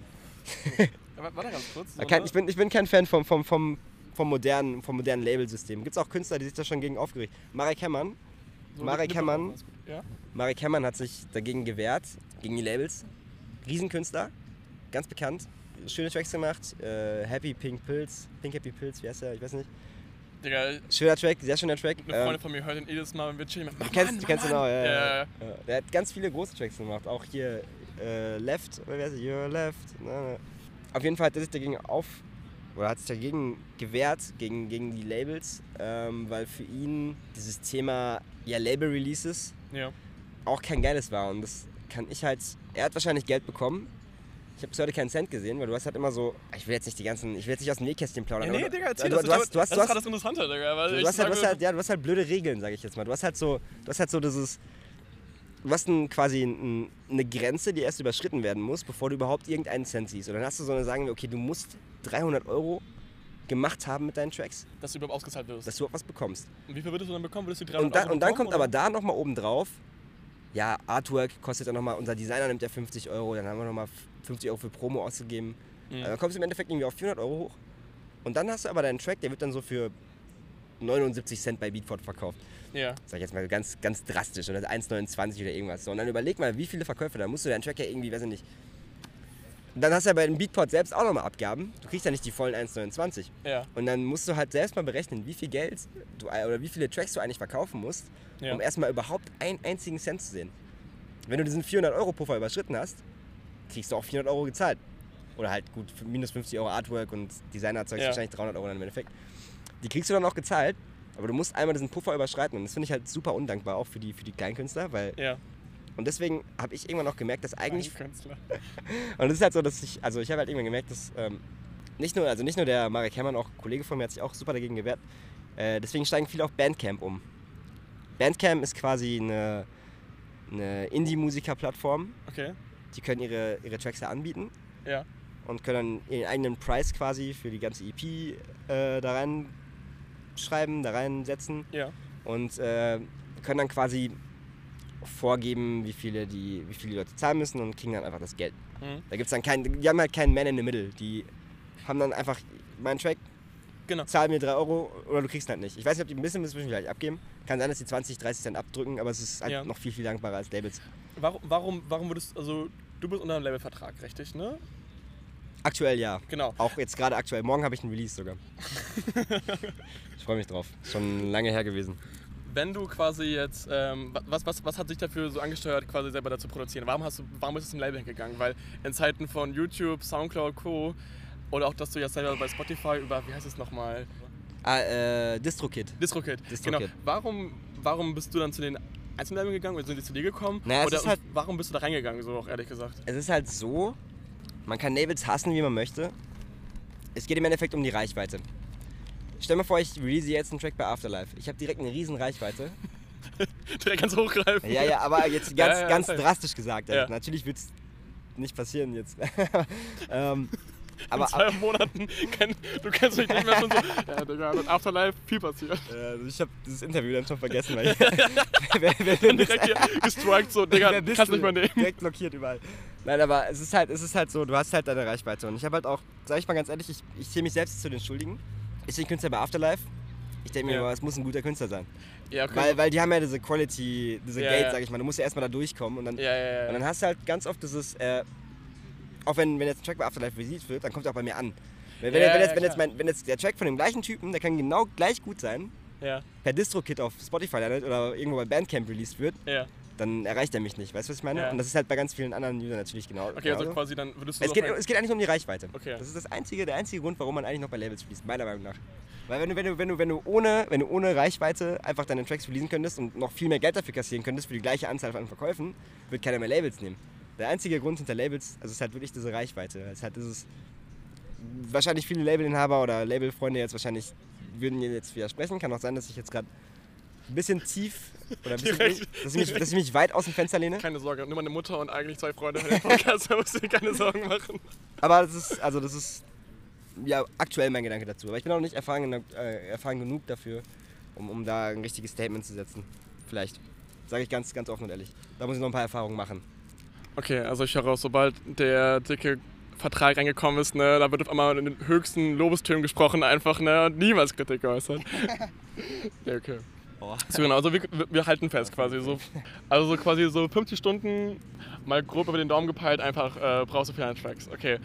Warte ganz kurz. So, kein, ich, bin, ich bin kein Fan vom, vom, vom, vom modernen, vom modernen Labelsystem. Gibt es auch Künstler, die sich da schon gegen aufgeregt haben. Marek Hemmann, so Marek Hemmann, ja? Marek Hemmann hat sich dagegen gewehrt, gegen die Labels. Riesenkünstler, ganz bekannt, schöne Tracks gemacht. Äh, Happy Pink Pills, Pink Happy Pills, wie heißt der? Ich weiß nicht. Digga, schöner Track, sehr schöner Track. Eine Freundin ähm, von mir hört den jedes Mal, wenn wir chillen. Du kennst, du kennst ihn auch, ja, ja, ja, ja. ja. Der hat ganz viele große Tracks gemacht, auch hier äh, Left, oder wie heißt es? You're Left. Na, na. Auf jeden Fall hat er sich dagegen auf, oder hat sich dagegen gewehrt, gegen, gegen die Labels, ähm, weil für ihn dieses Thema ja, Label-Releases ja. auch kein geiles war. Und das kann ich halt, er hat wahrscheinlich Geld bekommen. Ich habe bis heute keinen Cent gesehen, weil du hast halt immer so, ich will jetzt nicht die ganzen, ich will jetzt nicht aus dem Nähkästchen plaudern. Ja, nee, Digga, erzähl du, das. Du hast, du hast, das du ist gerade hast, das Interessante, Digga. Weil du, ich hast halt, du, hast sage, halt, ja, du hast halt blöde Regeln, sage ich jetzt mal. Du hast halt so, du hast halt so dieses, du hast ein, quasi ein, eine Grenze, die erst überschritten werden muss, bevor du überhaupt irgendeinen Cent siehst. Und dann hast du so eine, sagen wir, okay, du musst dreihundert Euro gemacht haben mit deinen Tracks. Dass du überhaupt ausgezahlt wirst. Dass du auch was bekommst. Und wie viel würdest du dann bekommen? Würdest du dreihundert und dann, Euro Und dann bekommen, kommt oder? aber da nochmal oben drauf, ja, Artwork kostet dann nochmal, unser Designer nimmt ja fünfzig Euro, dann haben wir nochmal fünfzig Euro für Promo ausgegeben. Mhm. Also dann kommst du im Endeffekt irgendwie auf vierhundert Euro hoch. Und dann hast du aber deinen Track, der wird dann so für neunundsiebzig Cent bei Beatport verkauft. Ja. Sag ich jetzt mal ganz, ganz drastisch. Oder eins neunundzwanzig oder irgendwas. So, und dann überleg mal, wie viele Verkäufe, da musst du deinen Track ja irgendwie, weiß ich nicht. Dann hast du ja bei dem Beatport selbst auch nochmal Abgaben. Du kriegst ja nicht die vollen eins neunundzwanzig. Ja. Und dann musst du halt selbst mal berechnen, wie viel Geld du, oder wie viele Tracks du eigentlich verkaufen musst, Ja. um erstmal überhaupt einen einzigen Cent zu sehen. Wenn du diesen vierhundert Euro Puffer überschritten hast, kriegst du auch vierhundert Euro gezahlt. Oder halt gut, minus fünfzig Euro Artwork und Designerzeug Ja. wahrscheinlich dreihundert Euro dann im Endeffekt. Die kriegst du dann auch gezahlt, aber du musst einmal diesen Puffer überschreiten. Und das finde ich halt super undankbar, auch für die, für die Kleinkünstler, weil... Ja. Und deswegen habe ich irgendwann auch gemerkt, dass eigentlich... Künstler. Und es ist halt so, dass ich... Also ich habe halt irgendwann gemerkt, dass... Ähm, nicht nur, also nicht nur der Marek Hemmann, auch ein Kollege von mir hat sich auch super dagegen gewehrt. Äh, deswegen steigen viele auf Bandcamp um. Bandcamp ist quasi eine, eine Indie-Musiker-Plattform. Okay. Die können ihre, ihre Tracks da anbieten. Ja. Und können dann ihren eigenen Preis quasi für die ganze E P äh, da rein schreiben, da reinsetzen. Ja. Und äh, können dann quasi vorgeben, wie viele die, wie viele die Leute zahlen müssen und kriegen dann einfach das Geld. Mhm. Da gibt's dann keinen, die haben halt keinen Man in the Middle. Die haben dann einfach meinen Track, Genau. zahl mir drei Euro oder du kriegst halt nicht. Ich weiß nicht, ob die ein bisschen müssen wir vielleicht abgeben. Kann sein, dass die zwanzig, dreißig Cent abdrücken, aber es ist halt Ja. noch viel, viel dankbarer als Labels. Warum, warum, warum würdest also du bist unter einem Labelvertrag, richtig, ne? Aktuell ja. Genau. Auch jetzt gerade aktuell. Morgen habe ich einen Release sogar. Ich freue mich drauf. Ist schon lange her gewesen. Wenn du quasi jetzt, ähm, was, was, was hat sich dafür so angesteuert, quasi selber dazu produzieren? Warum, hast du, warum bist du zum Label hingegangen? Weil in Zeiten von YouTube, Soundcloud, Co. oder auch, dass du jetzt selber bei Spotify über, wie heißt es nochmal? Ah, äh, DistroKid. DistroKid. DistroKid. Genau. Warum, warum bist du dann zu den Einzellabeln gegangen oder sind die zu dir gekommen? Naja, es oder ist halt- warum bist du da reingegangen, so auch ehrlich gesagt? Es ist halt so, man kann Labels hassen, wie man möchte. Es geht im Endeffekt um die Reichweite. Stell mir vor, ich release jetzt einen Track bei Afterlife. Ich habe direkt eine riesen Reichweite. Direkt ganz hochgreifen. Ja, ja, aber jetzt ganz, Ja, ja, ganz okay. drastisch gesagt. Also Ja. natürlich wird es nicht passieren jetzt. ähm, Aber, In zwei Monaten, kenn, du kennst mich nicht mehr schon so, ja, Digga, mit Afterlife viel passiert. Äh, ich habe dieses Interview dann schon vergessen, weil ich, wer, wer, wer direkt hier gestrikt so, Digga, kannst nicht mehr nehmen. Direkt blockiert überall. Nein, aber es ist halt, es ist halt so, du hast halt deine Reichweite. Und ich habe halt auch, sag ich mal ganz ehrlich, ich, ich zähle mich selbst zu den Schuldigen. Ich bin Künstler bei Afterlife. Ich denke mir, ja. es muss ein guter Künstler sein. Ja, okay. weil, weil die haben ja diese Quality, diese ja, Gate, ja. sag ich mal. Du musst ja erstmal da durchkommen. Und dann, ja, ja, ja. und dann hast du halt ganz oft dieses, äh, auch wenn, wenn jetzt ein Track bei Afterlife visitiert wird, dann kommt er auch bei mir an. Wenn, wenn, ja, wenn, jetzt, ja, wenn, jetzt mein, wenn jetzt der Track von dem gleichen Typen, der kann genau gleich gut sein, ja. per Distro-Kit auf Spotify landet oder irgendwo bei Bandcamp released wird, ja. dann erreicht er mich nicht. Weißt du, was ich meine? Ja. Und das ist halt bei ganz vielen anderen Usern natürlich genau. Okay, also quasi dann würdest du es, geht, es geht eigentlich um die Reichweite. Okay. Das ist das einzige, der einzige Grund, warum man eigentlich noch bei Labels schließt, meiner Meinung nach. Weil wenn du, wenn du, wenn du, wenn du, ohne, wenn du ohne Reichweite einfach deine Tracks releasen könntest und noch viel mehr Geld dafür kassieren könntest für die gleiche Anzahl von Verkäufen, wird keiner mehr Labels nehmen. Der einzige Grund hinter Labels, also es ist halt wirklich diese Reichweite. Es ist halt dieses, wahrscheinlich viele Labelinhaber oder Labelfreunde jetzt wahrscheinlich würden mir jetzt widersprechen. Kann auch sein, dass ich jetzt gerade ein bisschen tief oder ein bisschen, Direkt, dass, ich mich, dass ich mich weit aus dem Fenster lehne. Keine Sorge, nur meine Mutter und eigentlich zwei Freunde für den Podcast, da musst du dir keine Sorgen machen. Aber das ist, also das ist ja aktuell mein Gedanke dazu. Aber ich bin auch nicht erfahren, äh, erfahren genug dafür, um, um da ein richtiges Statement zu setzen. Vielleicht. Sage ich ganz, ganz offen und ehrlich. Da muss ich noch ein paar Erfahrungen machen. Okay, also ich höre raus, sobald der dicke Vertrag reingekommen ist, ne, da wird auf einmal in den höchsten Lobestönen gesprochen einfach, ne, und niemals Kritik geäußert. Ja, okay. Oh. So genau, also wir, wir halten fest quasi so, also so quasi so fünfzig Stunden, mal grob über den Daumen gepeilt, einfach äh, brauchst du für deine Tracks. Okay,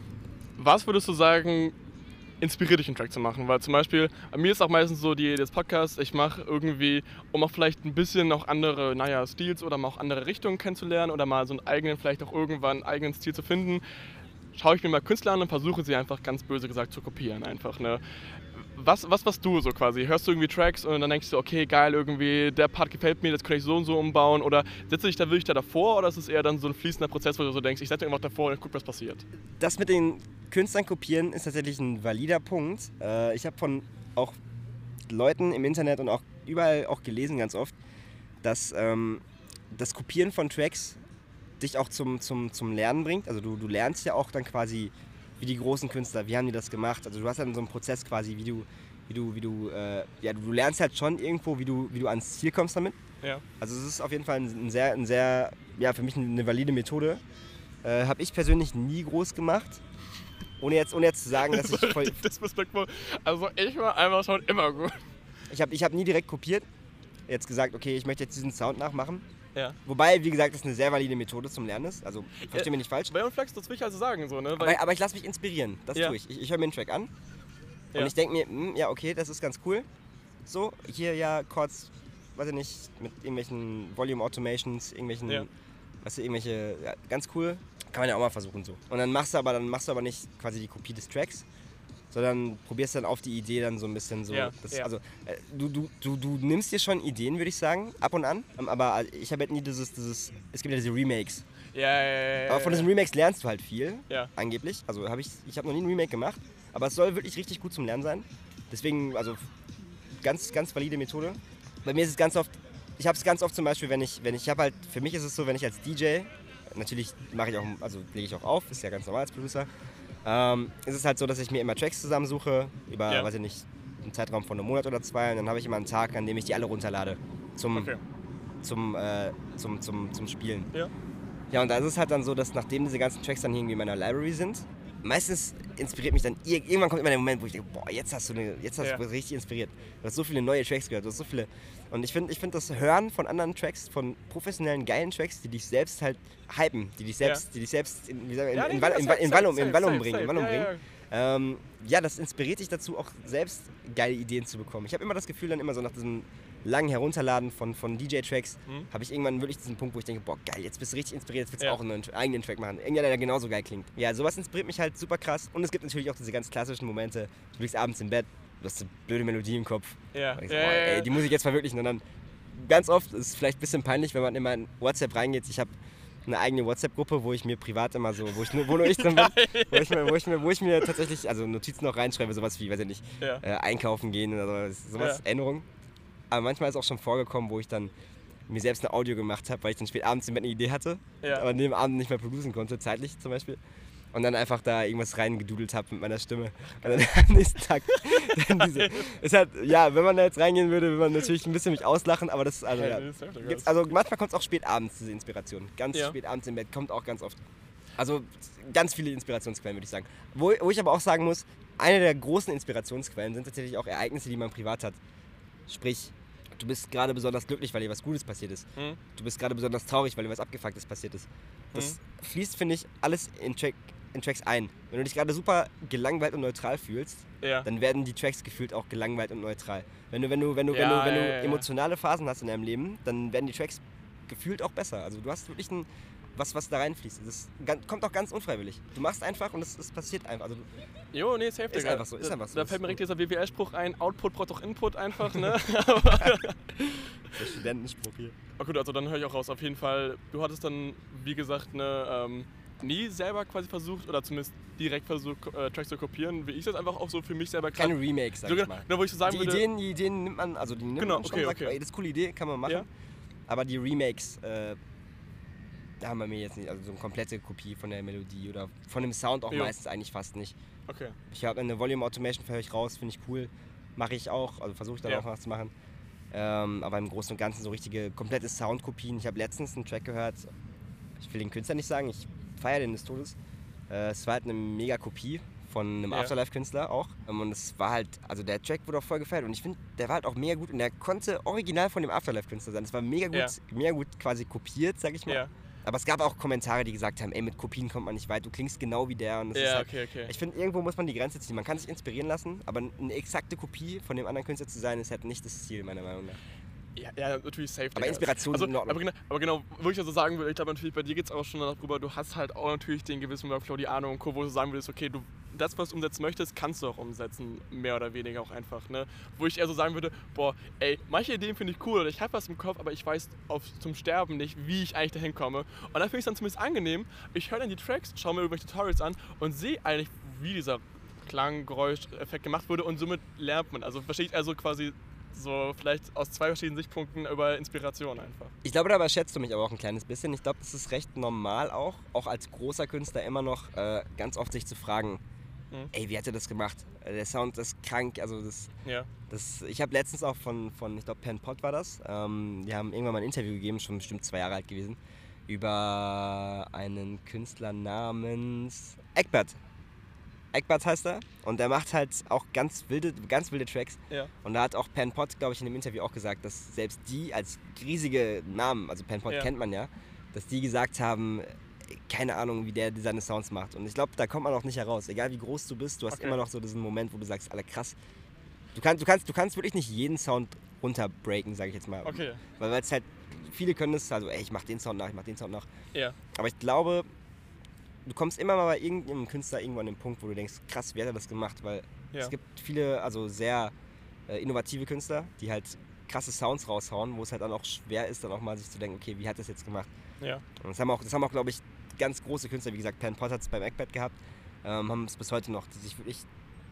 was würdest du sagen, inspiriert dich einen Track zu machen? Weil zum Beispiel, bei mir ist auch meistens so die Idee des Podcasts, ich mache irgendwie, um auch vielleicht ein bisschen noch andere, naja, Stils oder mal auch andere Richtungen kennenzulernen oder mal so einen eigenen, vielleicht auch irgendwann einen eigenen Stil zu finden, schaue ich mir mal Künstler an und versuche sie einfach ganz böse gesagt zu kopieren einfach, ne? Was, was warst du so quasi? Hörst du irgendwie Tracks und dann denkst du, okay, geil, irgendwie, der Part gefällt mir, das könnte ich so und so umbauen, oder setzt du dich da wirklich da davor, oder ist es eher dann so ein fließender Prozess, wo du so denkst, ich setze mich einfach davor und guck, was passiert? Das mit den Künstlern kopieren ist tatsächlich ein valider Punkt. Ich habe von auch Leuten im Internet und auch überall auch gelesen ganz oft, dass ähm, das Kopieren von Tracks dich auch zum, zum, zum Lernen bringt. Also du, du lernst ja auch dann quasi wie die großen Künstler, wie haben die das gemacht? Also du hast dann so einen Prozess quasi, wie du, wie du, wie du, äh, ja, du lernst halt schon irgendwo, wie du, wie du ans Ziel kommst damit. Ja. Also es ist auf jeden Fall ein sehr, ein sehr, ja, für mich eine valide Methode. Äh, habe ich persönlich nie groß gemacht. Ohne jetzt, ohne jetzt zu sagen, dass das ich voll... Disrespektvoll. Also ich war einfach schon immer gut. Ich habe ich hab nie direkt kopiert. Jetzt gesagt, okay, ich möchte jetzt diesen Sound nachmachen. Ja. Wobei, wie gesagt, das eine sehr valide Methode zum Lernen ist. Also, versteh ja, mich nicht falsch. Bei Flex, das will ich also sagen, so, ne? Weil aber, aber ich lasse mich inspirieren, das ja. tue ich. Ich, ich höre mir einen Track an und ja. ich denke mir, mh, ja, okay, das ist ganz cool. So, hier ja kurz, weiß ich nicht, mit irgendwelchen Volume Automations, irgendwelchen, ja. weißt du, irgendwelche, ja, ganz cool. Kann man ja auch mal versuchen so. Und dann machst du aber, dann machst du aber nicht quasi die Kopie des Tracks, sondern probierst dann auf die Idee dann so ein bisschen so. Ja, das, ja. Also äh, du, du, du, du nimmst dir schon Ideen, würde ich sagen, ab und an. Ähm, aber ich habe halt nie dieses, dieses, es gibt ja diese Remakes. Ja, ja, ja, aber von diesen Remakes lernst du halt viel, ja. angeblich. Also habe ich, ich habe noch nie ein Remake gemacht, aber es soll wirklich richtig gut zum Lernen sein. Deswegen, also ganz, ganz valide Methode. Bei mir ist es ganz oft, ich habe es ganz oft zum Beispiel, wenn ich, wenn ich habe halt, für mich ist es so, wenn ich als D J, natürlich mache ich auch, also lege ich auch auf, ist ja ganz normal als Producer. Ähm, ist es halt so, dass ich mir immer Tracks zusammensuche, über, ja. weiß ich nicht, einen Zeitraum von einem Monat oder zwei, und dann habe ich immer einen Tag, an dem ich die alle runterlade zum, okay. zum, äh, zum, zum, zum Spielen. Ja. Ja, und da ist es halt dann so, dass nachdem diese ganzen Tracks dann irgendwie in meiner Library sind, meistens inspiriert mich dann, irgendwann kommt immer der Moment, wo ich denke, boah, jetzt hast du, eine, jetzt hast ja. du richtig inspiriert. Du hast so viele neue Tracks gehört, du hast so viele. Und ich finde ich find das Hören von anderen Tracks, von professionellen, geilen Tracks, die dich selbst halt hypen, die dich selbst, ja. die dich selbst in, wie sagen, in, ja, in, in, in, in, in Wallung bringen. In Wallung bringen. Ja, ähm, ja, das inspiriert dich dazu, auch selbst geile Ideen zu bekommen. Ich habe immer das Gefühl, dann immer so nach diesem langen Herunterladen von, von D J-Tracks, mhm. habe ich irgendwann wirklich diesen Punkt, wo ich denke, boah, geil, jetzt bist du richtig inspiriert, jetzt willst du ja. auch einen eigenen Track machen. Irgendeiner, der genauso geil klingt. Ja, sowas inspiriert mich halt super krass. Und es gibt natürlich auch diese ganz klassischen Momente, du liegst abends im Bett, du hast eine blöde Melodie im Kopf. Ja. Und denkst, ja, boah, ja, ey, die Musik jetzt verwirklichen. Und dann ganz oft ist es vielleicht ein bisschen peinlich, wenn man immer in WhatsApp reingeht. Ich habe eine eigene WhatsApp-Gruppe, wo ich mir privat immer so, wo ich nur, wo nur ich drin bin, wo ich, mir, wo, ich mir, wo ich mir tatsächlich, also Notizen noch reinschreibe, sowas wie, weiß ich nicht, ja. äh, einkaufen gehen oder so, sowas, ja. Erinnerungen. Aber manchmal ist auch schon vorgekommen, wo ich dann mir selbst ein Audio gemacht habe, weil ich dann spät abends im Bett eine Idee hatte, ja. aber an dem Abend nicht mehr producen konnte, zeitlich zum Beispiel. und dann einfach da irgendwas reingedudelt habe mit meiner Stimme. Und dann am nächsten Tag dann diese, ist halt, ja, wenn man da jetzt reingehen würde, würde man natürlich ein bisschen mich auslachen, aber das ist also, ja, gibt's, also manchmal kommt es auch spät abends, diese Inspiration. Ganz ja. spät abends im Bett, kommt auch ganz oft. Also ganz viele Inspirationsquellen, würde ich sagen. Wo, wo ich aber auch sagen muss, eine der großen Inspirationsquellen sind tatsächlich auch Ereignisse, die man privat hat. Sprich, du bist gerade besonders glücklich, weil dir was Gutes passiert ist. Hm. Du bist gerade besonders traurig, weil dir was Abgefucktes passiert ist. Das hm. fließt, finde ich, alles in, Track, in Tracks ein. Wenn du dich gerade super gelangweilt und neutral fühlst, ja. dann werden die Tracks gefühlt auch gelangweilt und neutral. Wenn du, wenn du, wenn du, ja, wenn du, wenn du ja, ja, emotionale Phasen hast in deinem Leben, dann werden die Tracks gefühlt auch besser. Also du hast wirklich ein, was, was da reinfließt. Das kommt auch ganz unfreiwillig. Du machst einfach und es, es passiert einfach. Also, jo, nee, safe, ist einfach so, ist einfach so. Da fällt mir direkt dieser B W L-Spruch ein, Output braucht auch Input einfach, ne? Der Studentenspruch hier. Oh gut, also dann höre ich auch raus. Auf jeden Fall, du hattest dann, wie gesagt, ne, ähm, nie selber quasi versucht, oder zumindest direkt versucht, äh, Tracks zu kopieren, wie ich das einfach auch so für mich selber... Keine Remakes, sag so, ich mal. Genau, wo ich so sagen die, würde, Ideen, die Ideen nimmt man, also die nimmt genau, man schon, okay, sagt, okay. ey, das ist eine coole Idee, kann man machen. Ja. Aber die Remakes, äh, da haben wir mir jetzt nicht, also so eine komplette Kopie von der Melodie oder von dem Sound auch jo. meistens eigentlich fast nicht. Okay. Ich habe eine Volume Automation, höre ich raus, finde ich cool, mache ich auch, also versuche ich dann ja. auch was zu machen. Ähm, aber im Großen und Ganzen so richtige, komplette Soundkopien. Ich habe letztens einen Track gehört, ich will den Künstler nicht sagen, ich feiere den des Todes. Äh, es war halt eine Mega-Kopie von einem ja. Afterlife-Künstler auch. Und es war halt, also der Track wurde auch voll gefeiert und ich finde, der war halt auch mega gut und der konnte original von dem Afterlife-Künstler sein. Es war mega gut, ja. mega gut quasi kopiert, sag ich mal. Ja. Aber es gab auch Kommentare, die gesagt haben, ey, mit Kopien kommt man nicht weit, du klingst genau wie der. Und das ja, ist halt, okay, okay. Ich finde, irgendwo muss man die Grenze ziehen. Man kann sich inspirieren lassen, aber eine exakte Kopie von dem anderen Künstler zu sein, ist halt nicht das Ziel, meiner Meinung nach. Ja, ja, natürlich safe. Aber Inspiration also, in Ordnung. Aber genau, aber genau, wo ich also sagen würde, ich glaube natürlich, bei dir geht es auch schon darüber, du hast halt auch natürlich den gewissen Workflow, die Ahnung und Co., wo du sagen würdest, okay, du, das, was du umsetzen möchtest, kannst du auch umsetzen, mehr oder weniger auch einfach, ne? Wo ich eher so sagen würde, boah, ey, manche Ideen finde ich cool oder ich habe was im Kopf, aber ich weiß auf, zum Sterben nicht, wie ich eigentlich dahin komme. Und dann finde ich es dann zumindest angenehm, ich höre dann die Tracks, schaue mir irgendwelche Tutorials an und sehe eigentlich, wie dieser Klang, Geräusch, Effekt gemacht wurde und somit lernt man. Also verstehe ich also quasi so vielleicht aus zwei verschiedenen Sichtpunkten über Inspiration einfach. Ich glaube, dabei schätzt du mich aber auch ein kleines bisschen. Ich glaube, das ist recht normal auch, auch als großer Künstler immer noch äh, ganz oft sich zu fragen, mhm. ey, wie hat er das gemacht? Der Sound ist krank, also das... Ja. das ich habe letztens auch von, von ich glaube, Pen Pot war das, ähm, die haben irgendwann mal ein Interview gegeben, schon bestimmt zwei Jahre alt gewesen, über einen Künstler namens Eckbert. Eckbert heißt er und der macht halt auch ganz wilde, ganz wilde Tracks. Ja. Und da hat auch Pen Pot, glaube ich, in dem Interview auch gesagt, dass selbst die als riesige Namen, also Pen Pot ja. kennt man ja, dass die gesagt haben, keine Ahnung, wie der seine Sounds macht. Und ich glaube, da kommt man auch nicht heraus. Egal wie groß du bist, du hast okay. immer noch so diesen Moment, wo du sagst, Alter, krass. Du kannst, du kannst, du kannst wirklich nicht jeden Sound runterbreaken, sage ich jetzt mal. Okay. Weil es halt, viele können das, also ey, ich mach den Sound nach, ich mach den Sound nach. Ja. Aber ich glaube, du kommst immer mal bei irgendeinem Künstler irgendwo an den Punkt, wo du denkst, krass, wie hat er das gemacht? Weil ja. es gibt viele, also sehr äh, innovative Künstler, die halt krasse Sounds raushauen, wo es halt dann auch schwer ist, dann auch mal sich zu denken, okay, wie hat er das jetzt gemacht? Ja. Und das haben auch, das haben auch, glaube ich, ganz große Künstler, wie gesagt, Pen Pot hat es beim Eckbert gehabt, ähm, haben es bis heute noch, die sich wirklich,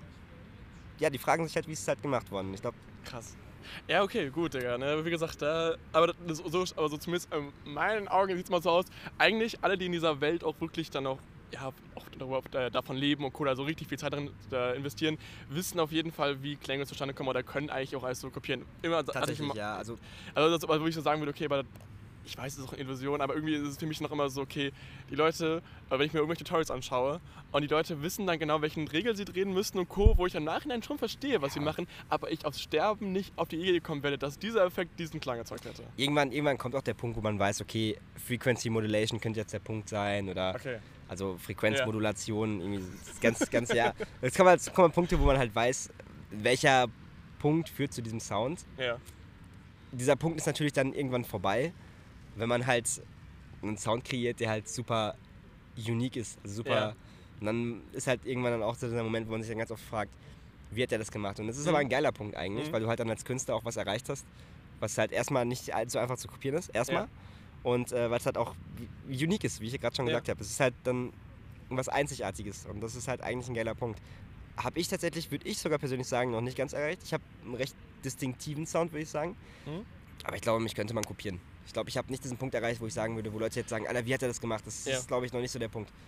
ja, die fragen sich halt, wie ist es halt gemacht worden. Ich glaube, krass. Ja, okay, gut, Digga. Ne? Wie gesagt, da, aber, das, so, aber so zumindest in meinen Augen sieht es mal so aus, eigentlich alle, die in dieser Welt auch wirklich dann auch, ja, auch darüber, äh, davon leben und oder so richtig viel Zeit darin äh, investieren, wissen auf jeden Fall, wie Klänge zustande kommen oder können eigentlich auch alles so kopieren. Immer, Tatsächlich, immer, ja. Also, also, das, also wo ich so sagen würde, okay, aber ich weiß, es ist auch eine Illusion, aber irgendwie ist es für mich noch immer so, okay, die Leute, wenn ich mir irgendwelche Tutorials anschaue und die Leute wissen dann genau, welchen Regeln sie drehen müssen und Co., wo ich im Nachhinein schon verstehe, was ja. sie machen, aber ich aufs Sterben nicht auf die Idee gekommen werde, dass dieser Effekt diesen Klang erzeugt hätte. Irgendwann, irgendwann kommt auch der Punkt, wo man weiß, okay, Frequency Modulation könnte jetzt der Punkt sein oder okay. also Frequenzmodulation, ja. irgendwie ganz, ganz, ja. Jetzt kommen halt, kommen Punkte, wo man halt weiß, welcher Punkt führt zu diesem Sound. Ja. Dieser Punkt ist natürlich dann irgendwann vorbei, wenn man halt einen Sound kreiert, der halt super unique ist, also super, ja. und dann ist halt irgendwann dann auch so der Moment, wo man sich dann ganz oft fragt, wie hat der das gemacht? Und das ist mhm. aber ein geiler Punkt eigentlich, mhm. weil du halt dann als Künstler auch was erreicht hast, was halt erstmal nicht so einfach zu kopieren ist, erstmal, ja. und äh, weil es halt auch unique ist, wie ich gerade schon gesagt ja. habe. Es ist halt dann was Einzigartiges und das ist halt eigentlich ein geiler Punkt. Habe ich tatsächlich, würde ich sogar persönlich sagen, noch nicht ganz erreicht. Ich habe einen recht distinktiven Sound, würde ich sagen, mhm. aber ich glaube, mich könnte man kopieren. Ich glaube, ich habe nicht diesen Punkt erreicht, wo ich sagen würde, wo Leute jetzt sagen, Alter, wie hat er das gemacht? Das ja. ist, glaube ich, noch nicht so der Punkt.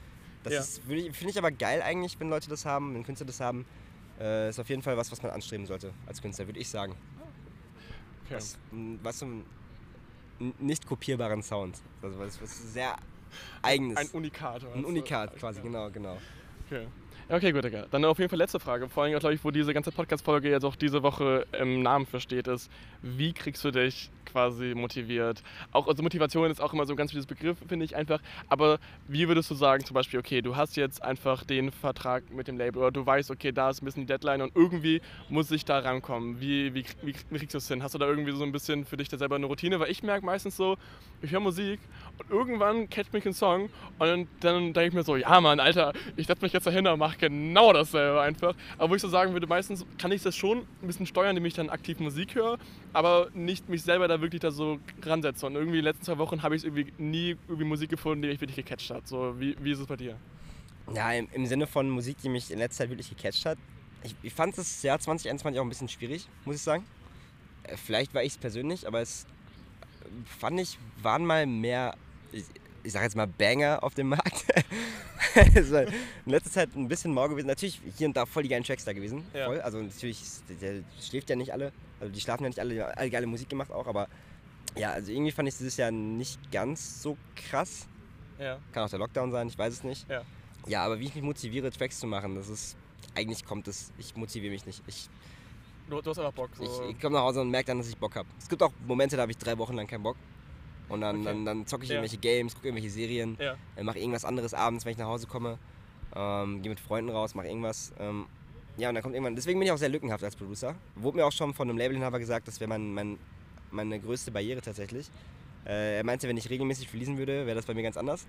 Das Ja. ist, finde ich aber geil eigentlich, wenn Leute das haben, wenn Künstler das haben. Äh, ist auf jeden Fall was, was man anstreben sollte als Künstler, würde ich sagen. Okay. Was, m, was so einen n- nicht kopierbaren Sound. Also was, was sehr eigenes. Ein Unikat. Ein Unikat quasi, genau, genau. Okay. Ja, okay, gut, Digga. Dann auf jeden Fall letzte Frage. Vor allem, glaube ich, wo diese ganze Podcast-Folge jetzt auch diese Woche im Namen versteht, ist, wie kriegst du dich quasi motiviert? Auch, also Motivation ist auch immer so ein ganz wichtiges Begriff, finde ich einfach. Aber wie würdest du sagen, zum Beispiel, okay, du hast jetzt einfach den Vertrag mit dem Label oder du weißt, okay, da ist ein bisschen die Deadline und irgendwie muss ich da rankommen. Wie, wie, wie, wie kriegst du das hin? Hast du da irgendwie so ein bisschen für dich da selber eine Routine? Weil ich merke meistens so, ich höre Musik und irgendwann catcht mich ein Song und dann, dann denke ich mir so, ja Mann, Alter, ich setze mich jetzt dahinter und mache genau dasselbe einfach. Aber wo ich so sagen würde, meistens kann ich das schon ein bisschen steuern, indem ich dann aktiv Musik höre, aber nicht mich selber da wirklich da so ransetze. Und irgendwie in den letzten zwei Wochen habe ich irgendwie nie irgendwie Musik gefunden, die mich wirklich gecatcht hat. So, wie, wie ist es bei dir? Ja, im, im Sinne von Musik, die mich in letzter Zeit wirklich gecatcht hat. Ich, ich fand das Jahr zwanzig einundzwanzig auch ein bisschen schwierig, muss ich sagen. Äh, Vielleicht war ich es persönlich, aber es äh, fand ich, waren mal mehr, ich, ich sag jetzt mal Banger auf dem Markt. Es war in letzter Zeit ein bisschen mau gewesen. Natürlich hier und da voll die geilen Tracks da gewesen. Ja. Voll. Also natürlich, der, der schläft ja nicht alle. Also die schlafen ja nicht alle, die haben alle geile Musik gemacht auch, aber ja, also irgendwie fand ich dieses Jahr nicht ganz so krass. Ja. Kann auch der Lockdown sein, ich weiß es nicht. Ja. Ja, aber wie ich mich motiviere, Tracks zu machen, das ist, eigentlich kommt es, ich motiviere mich nicht. Ich, Du, du hast einfach Bock. So. ich, ich komme nach Hause und merke dann, dass ich Bock habe. Es gibt auch Momente, da habe ich drei Wochen lang keinen Bock. Und dann, Okay. dann, dann zocke ich Ja. irgendwelche Games, gucke irgendwelche Serien, Ja. äh, mache irgendwas anderes abends, wenn ich nach Hause komme. Ähm, gehe mit Freunden raus, mache irgendwas. Ähm, ja, und dann kommt irgendwann, deswegen bin ich auch sehr lückenhaft als Producer. Wurde mir auch schon von einem Labelinhaber gesagt, das wäre mein, mein, meine größte Barriere tatsächlich. Äh, er meinte, wenn ich regelmäßig releasen würde, wäre das bei mir ganz anders.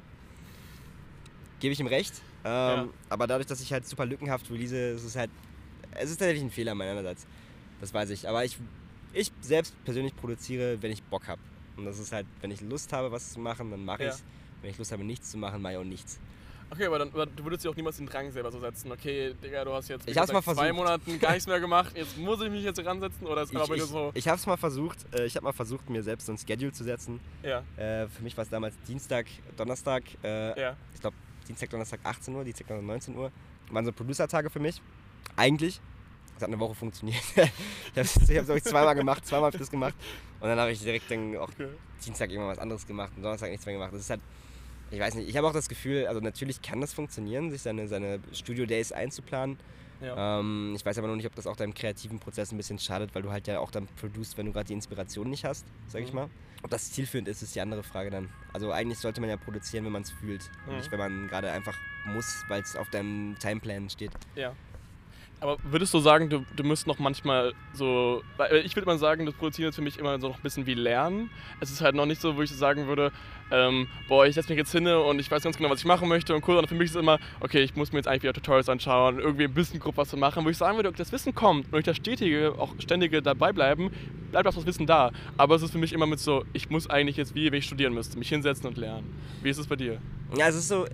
Gebe ich ihm recht. Ähm, Ja. Aber dadurch, dass ich halt super lückenhaft release, ist es halt, es ist tatsächlich ein Fehler meinerseits. Das weiß ich. Aber ich, ich selbst persönlich produziere, wenn ich Bock habe. Und das ist halt, wenn ich Lust habe, was zu machen, dann mache Ja. ich's. Wenn ich Lust habe, nichts zu machen, mache ich auch nichts. Okay, aber dann aber du würdest dir auch niemals den Drang selber so setzen. Okay, Digga, du hast jetzt wie Ich hab's gesagt, mal zwei versucht. Monaten gar nichts mehr gemacht, jetzt muss ich mich jetzt ransetzen oder ist Ich, aber bei dir ich, so. ich habe es mal versucht. Äh, ich habe mal versucht, mir selbst so ein Schedule zu setzen. Ja, Äh, für mich war es damals Dienstag, Donnerstag. Äh, ja. Ich glaube, Dienstag, Donnerstag achtzehn Uhr, Dienstag, Donnerstag neunzehn Uhr. Waren so Producer-Tage für mich. Eigentlich. Das hat eine Woche funktioniert. ich habe es glaube ich zweimal gemacht, zweimal habe ich das gemacht. Und dann habe ich direkt dann auch Okay. Dienstag irgendwann was anderes gemacht und Donnerstag nichts mehr gemacht. Das ist halt, ich weiß nicht, ich habe auch das Gefühl, also natürlich kann das funktionieren, sich seine, seine Studio-Days einzuplanen. Ja. Ähm, ich weiß aber noch nicht, ob das auch deinem kreativen Prozess ein bisschen schadet, weil du halt ja auch dann produce, wenn du gerade die Inspiration nicht hast, sag ich Mhm. mal. Ob das zielführend ist, ist die andere Frage dann. Also eigentlich sollte man ja produzieren, wenn man es fühlt. Und Mhm. nicht, wenn man gerade einfach muss, weil es auf deinem Timeplan steht. Ja. Aber würdest du sagen, du, du müsst noch manchmal so, weil ich würde mal sagen, das Produzieren ist für mich immer so noch ein bisschen wie Lernen. Es ist halt noch nicht so, wo ich so sagen würde, ähm, boah, ich setze mich jetzt hin und ich weiß ganz genau, was ich machen möchte und cool, sondern für mich ist es immer, okay, ich muss mir jetzt eigentlich wieder Tutorials anschauen und irgendwie ein bisschen grob was zu machen, wo ich sagen würde, das Wissen kommt und durch das stetige, auch ständige dabei bleiben, bleibt auch das Wissen da. Aber es ist für mich immer mit so, ich muss eigentlich jetzt, wie wenn ich studieren müsste, mich hinsetzen und lernen. Wie ist es bei dir? Ja, es ist so,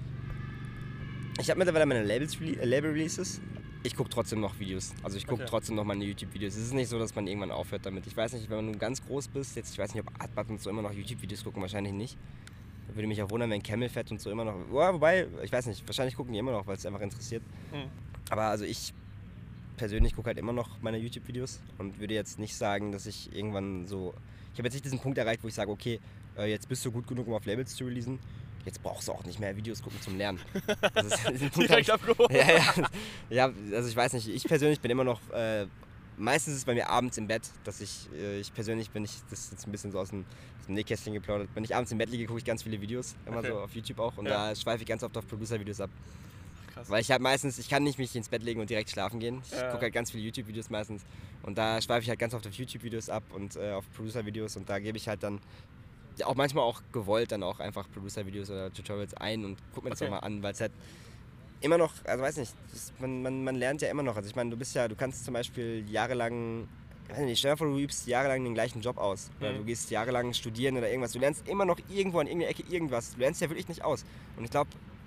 ich habe mittlerweile meine Labels, äh, Label-Releases. Ich gucke trotzdem noch Videos. Also ich gucke Okay. trotzdem noch meine YouTube-Videos. Es ist nicht so, dass man irgendwann aufhört damit. Ich weiß nicht, wenn du ganz groß bist, jetzt ich weiß nicht, ob Artbat und so immer noch YouTube-Videos gucken, wahrscheinlich nicht. Würde mich auch wundern, wenn Camel Fat und so immer noch. Ja, wobei, ich weiß nicht, wahrscheinlich gucken die immer noch, weil es einfach interessiert. Mhm. Aber also ich persönlich gucke halt immer noch meine YouTube-Videos und würde jetzt nicht sagen, dass ich irgendwann so. Ich habe jetzt nicht diesen Punkt erreicht, wo ich sage, okay, äh, jetzt bist du gut genug, um auf Labels zu releasen. Jetzt brauchst du auch nicht mehr Videos gucken zum Lernen. Das ist, diesen Punkt hab Direkt ich- abgeholt. ja, ja. ja, also ich weiß nicht, ich persönlich bin immer noch, äh, meistens ist es bei mir abends im Bett, dass ich, äh, ich persönlich bin ich, das ist jetzt ein bisschen so aus dem, aus dem Nähkästchen geplaudert, wenn ich abends im Bett liege, gucke ich ganz viele Videos, immer Okay. so auf YouTube auch und Ja. da schweife ich ganz oft auf Producer-Videos ab. Krass. Weil ich halt meistens, ich kann nicht mich ins Bett legen und direkt schlafen gehen, ich Ja. gucke halt ganz viele YouTube-Videos meistens und da schweife ich halt ganz oft auf YouTube-Videos ab und äh, auf Producer-Videos und da gebe ich halt dann ja, auch manchmal auch gewollt dann auch einfach Producer-Videos oder Tutorials ein und guck mir das Okay. auch mal an, weil es halt immer noch, also weiß nicht, das, man, man, man lernt ja immer noch. Also ich meine, du bist ja, du kannst zum Beispiel jahrelang, ich weiß nicht, stell dir vor, du übst jahrelang den gleichen Job aus. Oder Mhm. du gehst jahrelang studieren oder irgendwas. Du lernst immer noch irgendwo an irgendeiner Ecke irgendwas. Du lernst ja wirklich nicht aus. Und ich glaube,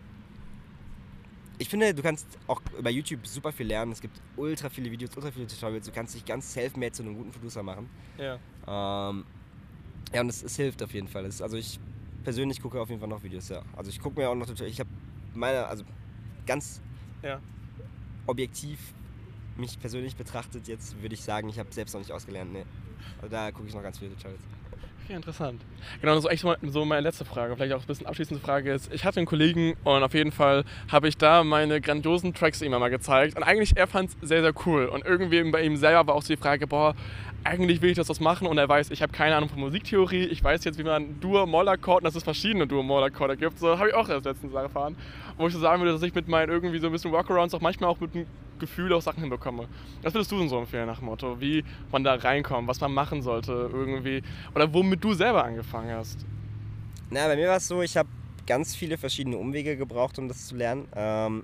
ich finde, du kannst auch über YouTube super viel lernen. Es gibt ultra viele Videos, ultra viele Tutorials. Du kannst dich ganz self-made zu einem guten Producer machen. Ja. Ähm, ja, und es, es hilft auf jeden Fall. Es, also ich persönlich gucke auf jeden Fall noch Videos, ja. Also ich gucke mir auch noch, ich habe meine, also ganz Ja. objektiv mich persönlich betrachtet, jetzt würde ich sagen, ich habe selbst noch nicht ausgelernt. Nee. Also da gucke ich noch ganz viele Tutorials. Okay, interessant. Genau, so echt so, so meine letzte Frage, vielleicht auch ein bisschen abschließende Frage ist, ich hatte einen Kollegen und auf jeden Fall habe ich da meine grandiosen Tracks ihm mal gezeigt und eigentlich, er fand es sehr, sehr cool und irgendwie bei ihm selber war auch so die Frage, boah, eigentlich will ich das was machen und er weiß, ich habe keine Ahnung von Musiktheorie, ich weiß jetzt, wie man Dur-Moll-Akkord, dass es verschiedene Dur-Moll-Akkorde gibt, so habe ich auch erst letztens erfahren, wo ich so sagen würde, dass ich mit meinen irgendwie so ein bisschen Workarounds auch manchmal auch mit einem Gefühl auch Sachen hinbekomme. Was würdest du denn so empfehlen nach dem Motto, wie man da reinkommt, was man machen sollte irgendwie oder womit du selber angefangen hast? Na, bei mir war es so, ich habe ganz viele verschiedene Umwege gebraucht, um das zu lernen. Ähm,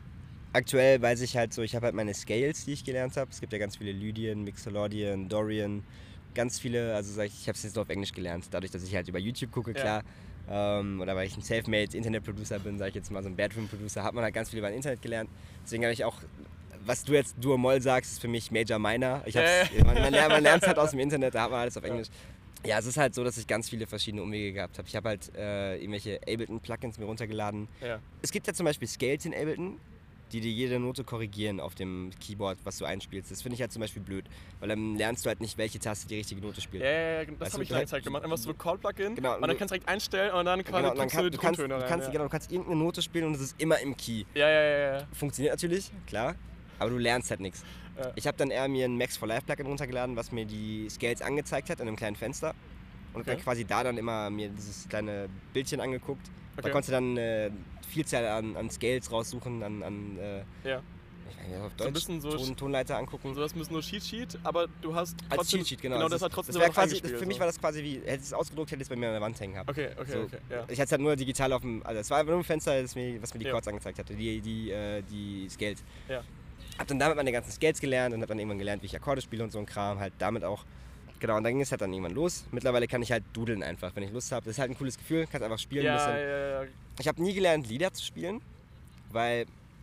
aktuell weiß ich halt so, ich habe halt meine Scales, die ich gelernt habe. Es gibt ja ganz viele Lydian, Mixolydian, Dorian, ganz viele, also sag ich, ich habe es jetzt nur auf Englisch gelernt, dadurch, dass ich halt über YouTube gucke, klar. Ja. Ähm, oder weil ich ein Selfmade Internet-Producer bin, sage ich jetzt mal, so ein Bedroom-Producer, hat man halt ganz viel über das Internet gelernt. Deswegen habe ich auch, was du jetzt Dur-Moll sagst, ist für mich Major Minor. Ich hab's, Äh. man, man lernt es halt aus dem Internet, da hat man alles auf Englisch. Ja, es ist halt so, dass ich ganz viele verschiedene Umwege gehabt habe. Ich habe halt äh, irgendwelche Ableton-Plugins mir runtergeladen. Ja. Es gibt ja zum Beispiel Scales in Ableton, die dir jede Note korrigieren auf dem Keyboard, was du einspielst. Das finde ich halt zum Beispiel blöd, weil dann lernst du halt nicht, welche Taste die richtige Note spielt. Ja, ja, ja, das Weißt habe du, ich lange Zeit gemacht. Einfach so ein Call-Plugin Genau, und dann kannst du direkt einstellen und dann quasi Genau, und dann drückst kann, du du, die kannst, Tontöne du, rein. kannst, Ja. genau, du kannst irgendeine Note spielen und es ist immer im Key. Ja, ja, ja, ja. Funktioniert natürlich, klar, aber du lernst halt nichts. Ja. Ich habe dann eher mir ein Max for Life Plugin runtergeladen, was mir die Scales angezeigt hat in einem kleinen Fenster. Und Okay. dann quasi da dann immer mir dieses kleine Bildchen angeguckt. Da Okay. konntest du dann äh, Vielzahl an, an Scales raussuchen, an, an äh, Ja. ich weiß nicht, auf So ein Deutsch, bisschen so Ton, Tonleiter angucken. So, das ist nur Cheat Sheet, aber du hast Als trotzdem... Cheat Sheet, genau. Genau, das das ist- hat trotzdem das wär noch quasi, eingespielt, Für mich so. war das quasi wie, hätte ich es ausgedruckt, hätte ich es bei mir an der Wand hängen gehabt. Okay, okay, So. okay, ja. Ich hatte es halt nur digital auf dem, also es war einfach nur ein Fenster, das mir, was mir die Ja. Chords angezeigt hatte, die, die, äh, die Scales. Ja. Hab dann damit meine ganzen Scales gelernt und hab dann irgendwann gelernt, wie ich Akkorde spiele und so ein Kram, halt damit auch. Genau, und dann ging es halt dann irgendwann los. Mittlerweile kann ich halt dudeln einfach, wenn ich Lust habe. Das ist halt ein cooles Gefühl, kannst einfach spielen ein Ja, bisschen. ja, ja. Ich habe nie gelernt, Lieder zu spielen, weil,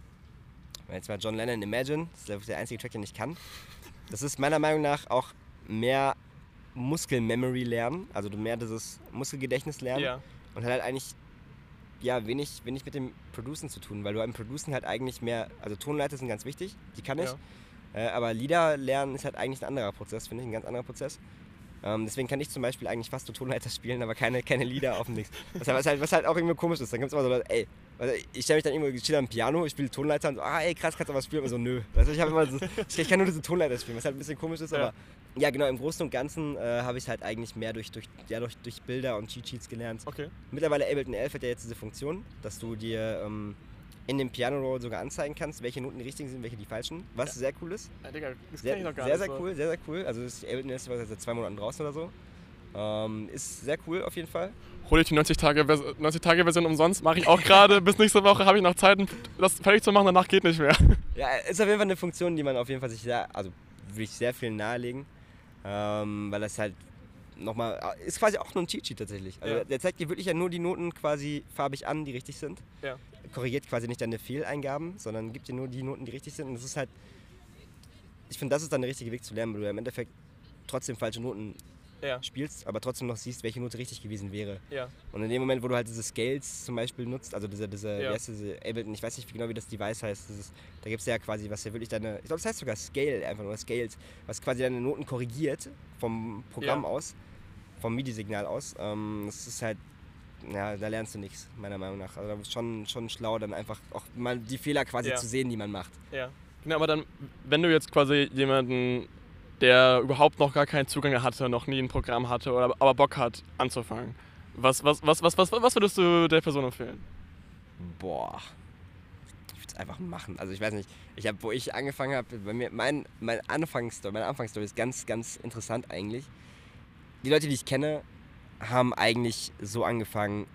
jetzt mal John Lennon Imagine, das ist der- der einzige Track, den ich kann. Das ist meiner Meinung nach auch mehr Muskel-Memory lernen, also du mehr dieses Muskelgedächtnis lernen Ja, und hat halt eigentlich ja, wenig, wenig mit dem Producen zu tun, weil du beim Producen halt eigentlich mehr, also Tonleiter sind ganz wichtig, die kann ich, ja. äh, aber Lieder lernen ist halt eigentlich ein anderer Prozess, finde ich, ein ganz anderer Prozess. Ähm, deswegen kann ich zum Beispiel eigentlich fast nur Tonleiter spielen, aber keine, keine Lieder auf dem Nix. Was, was, halt, was halt auch irgendwie komisch ist. Dann gibt es immer so Leute, ey, also ich stelle mich dann irgendwo, ich stehe am Piano, ich spiele Tonleiter und so, ah ey, krass, kannst du was spielen? Und so, nö. Weißt du, ich, hab immer so, ich, ich kann nur diese Tonleiter spielen, was halt ein bisschen komisch ist, Ja. aber ja genau, im Großen und Ganzen äh, habe ich es halt eigentlich mehr durch, durch, ja, durch, durch Bilder und Cheat Sheets gelernt. Okay. Mittlerweile Ableton elf hat ja jetzt diese Funktion, dass du dir ähm, in dem Piano Roll sogar anzeigen kannst, welche Noten die richtigen sind, welche die falschen, was Ja. sehr cool ist. Ja, Digga, das Sehr, kenn ich noch gar sehr, nicht sehr so. cool, sehr, sehr cool. Also das Ableton ist seit zwei Monaten draußen oder so. Ähm, ist sehr cool auf jeden Fall. Hol ich die neunzig Tage Version umsonst, mache ich auch gerade. Bis nächste Woche habe ich noch Zeit, das fertig zu machen, danach geht nicht mehr. Ja, ist auf jeden Fall eine Funktion, die man auf jeden Fall sich sehr, also würde ich sehr viel nahelegen. Ähm, weil das halt nochmal, ist quasi auch nur ein Cheat Sheet tatsächlich. Also Ja. der zeigt dir wirklich ja nur die Noten quasi farbig an, die richtig sind. Ja. Korrigiert quasi nicht deine Fehleingaben, sondern gibt dir nur die Noten, die richtig sind. Und das ist halt, ich finde, das ist dann der richtige Weg zu lernen, weil du ja im Endeffekt trotzdem falsche Noten Ja, spielst, aber trotzdem noch siehst, welche Note richtig gewesen wäre. ja. Und in dem Moment, wo du halt diese Scales zum Beispiel nutzt, also diese, diese, Ja. wie heißt diese Ableton, ich weiß nicht genau, wie das Device heißt, dieses, da gibt es ja quasi, was ja wirklich deine, ich glaube, das heißt sogar Scale einfach nur, Scales, was quasi deine Noten korrigiert vom Programm Ja. aus, vom MIDI-Signal aus. Ähm, das ist halt, ja, da lernst du nichts, meiner Meinung nach. Also da ist schon, schon schlau, dann einfach auch mal die Fehler quasi Ja. zu sehen, die man macht. Ja. Genau, aber dann, wenn du jetzt quasi jemanden, der überhaupt noch gar keinen Zugang hatte, noch nie ein Programm hatte, oder aber Bock hat, anzufangen, was, was, was, was, was, was würdest du der Person empfehlen? Boah. Ich würde es einfach machen. Also ich weiß nicht, ich habe, wo ich angefangen habe, bei mir, mein, mein Anfangsstory, meine Anfangsstory ist ganz, ganz interessant eigentlich. Die Leute, die ich kenne, haben eigentlich so angefangen,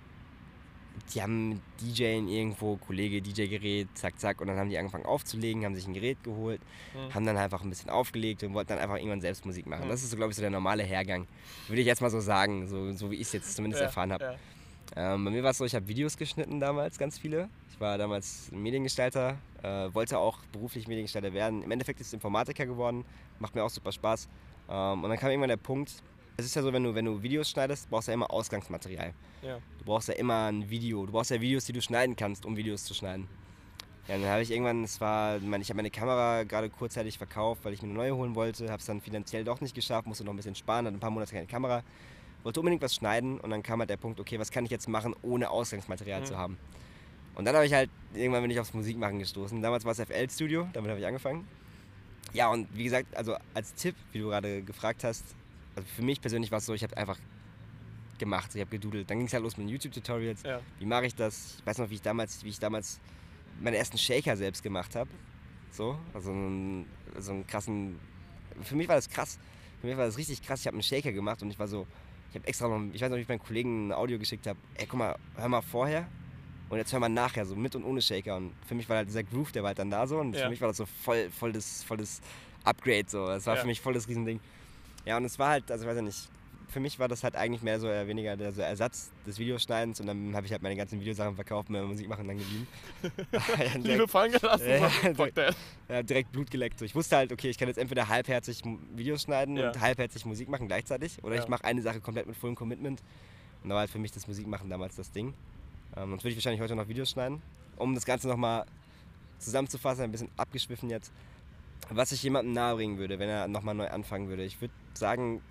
die haben DJen irgendwo, Kollege, D J-Gerät, zack, zack, und dann haben die angefangen aufzulegen, haben sich ein Gerät geholt, Mhm. haben dann einfach ein bisschen aufgelegt und wollten dann einfach irgendwann selbst Musik machen. Mhm. Das ist so, glaube ich, so der normale Hergang. Würde ich jetzt mal so sagen, so, so wie ich es jetzt zumindest Ja, erfahren habe. ja. Ähm, bei mir war es so, ich habe Videos geschnitten damals, ganz viele. Ich war damals Mediengestalter, äh, wollte auch beruflich Mediengestalter werden. Im Endeffekt ist es Informatiker geworden, macht mir auch super Spaß. Ähm, und dann kam irgendwann der Punkt, es ist ja so, wenn du, wenn du Videos schneidest, brauchst du ja immer Ausgangsmaterial. Ja. Du brauchst ja immer ein Video, du brauchst ja Videos, die du schneiden kannst, um Videos zu schneiden. Ja, dann habe ich irgendwann, es war, ich meine, ich habe meine Kamera gerade kurzzeitig verkauft, weil ich mir eine neue holen wollte, habe es dann finanziell doch nicht geschafft, musste noch ein bisschen sparen, hatte ein paar Monate keine Kamera, wollte unbedingt was schneiden und dann kam halt der Punkt, okay, was kann ich jetzt machen, ohne Ausgangsmaterial mhm. zu haben. Und dann habe ich halt, irgendwann bin ich aufs Musikmachen gestoßen. Damals war es F L Studio, damit habe ich angefangen. Ja, und wie gesagt, also als Tipp, wie du gerade gefragt hast, also für mich persönlich war es so, ich habe einfach gemacht, ich habe gedudelt. Dann ging es halt los mit den YouTube-Tutorials. Ja. Wie mache ich das? Ich weiß noch, wie ich damals, wie ich damals meine ersten Shaker selbst gemacht habe. So, also einen, so einen krassen, für mich war das krass. Für mich war das richtig krass. Ich habe einen Shaker gemacht und ich war so, ich habe extra noch, ich weiß noch, wie ich meinen Kollegen ein Audio geschickt habe. Ey, guck mal, hör mal vorher. Und jetzt hör mal nachher, so mit und ohne Shaker. Und für mich war halt dieser Groove, der war halt dann da so. Und ja. für mich war das so voll, voll, das, voll das Upgrade so. Das war ja. für mich voll das Riesending. Ja, und es war halt, also ich weiß ja nicht, für mich war das halt eigentlich mehr so eher weniger der so Ersatz des Videoschneidens. Und dann habe ich halt meine ganzen Videosachen verkauft und mir Musik machen dann geblieben. Liebe fallen gelassen, ja, so. Fuck that. Ja, direkt Blut geleckt. So. Ich wusste halt, okay, ich kann jetzt entweder halbherzig Videos schneiden ja. und halbherzig Musik machen gleichzeitig. Oder ja. ich mache eine Sache komplett mit vollem Commitment. Und da war halt für mich das Musikmachen damals das Ding. Ähm, sonst würde ich wahrscheinlich heute noch Videos schneiden. Um das Ganze nochmal zusammenzufassen, ein bisschen abgeschwiffen jetzt. Was ich jemandem nahebringen würde, wenn er nochmal neu anfangen würde. Ich würde sagen,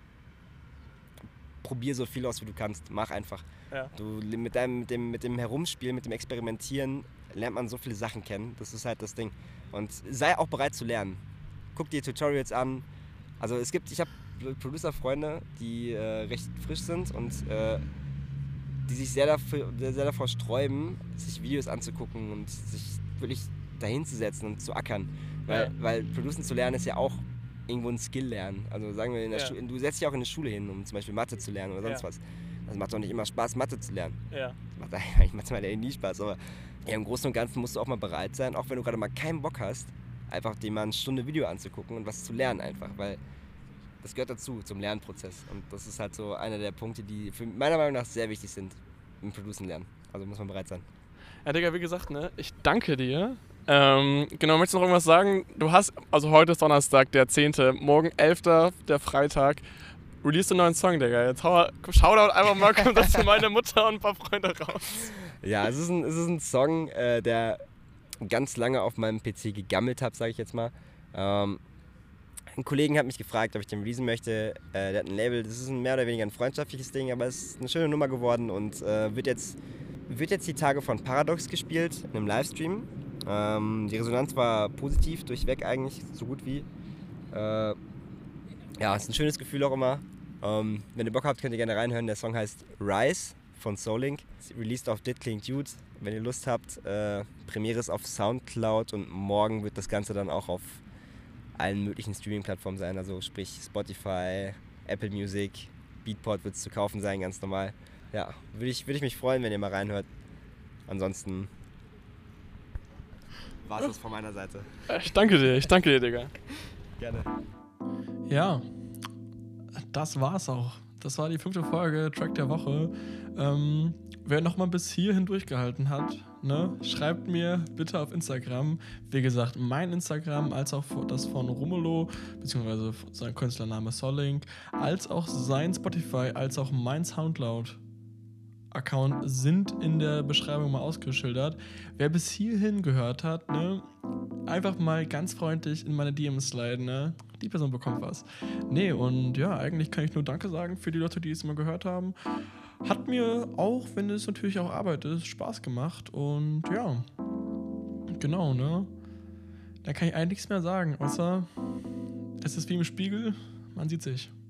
probier so viel aus, wie du kannst. Mach einfach. Ja. Du, mit, deinem, mit, dem, mit dem Herumspielen, mit dem Experimentieren lernt man so viele Sachen kennen. Das ist halt das Ding. Und sei auch bereit zu lernen. Guck dir Tutorials an. Also es gibt, ich habe Producer-Freunde, die äh, recht frisch sind und äh, die sich sehr, dafür, sehr davor sträuben, sich Videos anzugucken und sich wirklich dahin zu setzen und zu ackern. Weil, ja. weil Producen zu lernen ist ja auch irgendwo ein Skill lernen. Also sagen wir, in der ja. Schu- du setzt dich auch in eine Schule hin, um zum Beispiel Mathe zu lernen oder sonst ja. was. Das macht doch nicht immer Spaß, Mathe zu lernen. Ja. Macht eigentlich Mathe nie Spaß, aber ja, im Großen und Ganzen musst du auch mal bereit sein, auch wenn du gerade mal keinen Bock hast, einfach dir mal eine Stunde Video anzugucken und was zu lernen einfach, weil das gehört dazu, zum Lernprozess. Und das ist halt so einer der Punkte, die für meiner Meinung nach sehr wichtig sind im Producen lernen. Also muss man bereit sein. Ja, Digga, wie gesagt, ne, ich danke dir. Ähm, genau, möchtest du noch irgendwas sagen? Du hast, also heute ist Donnerstag, der zehnte Morgen elfter der Freitag. Release einen neuen Song, Digga. Jetzt hau, Shoutout einfach mal, kommt das für meine Mutter und ein paar Freunde raus. Ja, es ist ein, es ist ein Song, äh, der ganz lange auf meinem P C gegammelt hat, sage ich jetzt mal. Ähm, ein Kollegen hat mich gefragt, ob ich den releasen möchte. Äh, der hat ein Label, das ist ein mehr oder weniger ein freundschaftliches Ding, aber es ist eine schöne Nummer geworden und äh, wird, jetzt, wird jetzt die Tage von Paradox gespielt, in einem Livestream. Ähm, die Resonanz war positiv, durchweg eigentlich, so gut wie. Äh, ja, ist ein schönes Gefühl auch immer. Ähm, wenn ihr Bock habt, könnt ihr gerne reinhören. Der Song heißt Rise von Soulink. Released auf Dit Klingt Dude. Wenn ihr Lust habt, äh, Premiere ist auf Soundcloud und morgen wird das Ganze dann auch auf allen möglichen Streaming-Plattformen sein. Also sprich Spotify, Apple Music, Beatport wird es zu kaufen sein, ganz normal. Ja, würde ich, würd ich mich freuen, wenn ihr mal reinhört. Ansonsten war es das von meiner Seite. Ich danke dir, ich danke dir, Digga. Gerne. Ja, das war's auch. Das war die fünfte Folge Track der Woche. Ähm, wer nochmal bis hierhin durchgehalten hat, ne, schreibt mir bitte auf Instagram. Wie gesagt, mein Instagram, als auch das von Romulo, beziehungsweise sein Künstlername Soulink, als auch sein Spotify, als auch mein Soundcloud Account sind in der Beschreibung mal ausgeschildert. Wer bis hierhin gehört hat, ne, einfach mal ganz freundlich in meine D Ms sliden, ne? Die Person bekommt was. Nee, und ja, eigentlich kann ich nur Danke sagen für die Leute, die es immer gehört haben. Hat mir auch, wenn es natürlich auch Arbeit ist, Spaß gemacht und ja, genau, ne? Da kann ich eigentlich nichts mehr sagen, außer es ist wie im Spiegel, man sieht sich.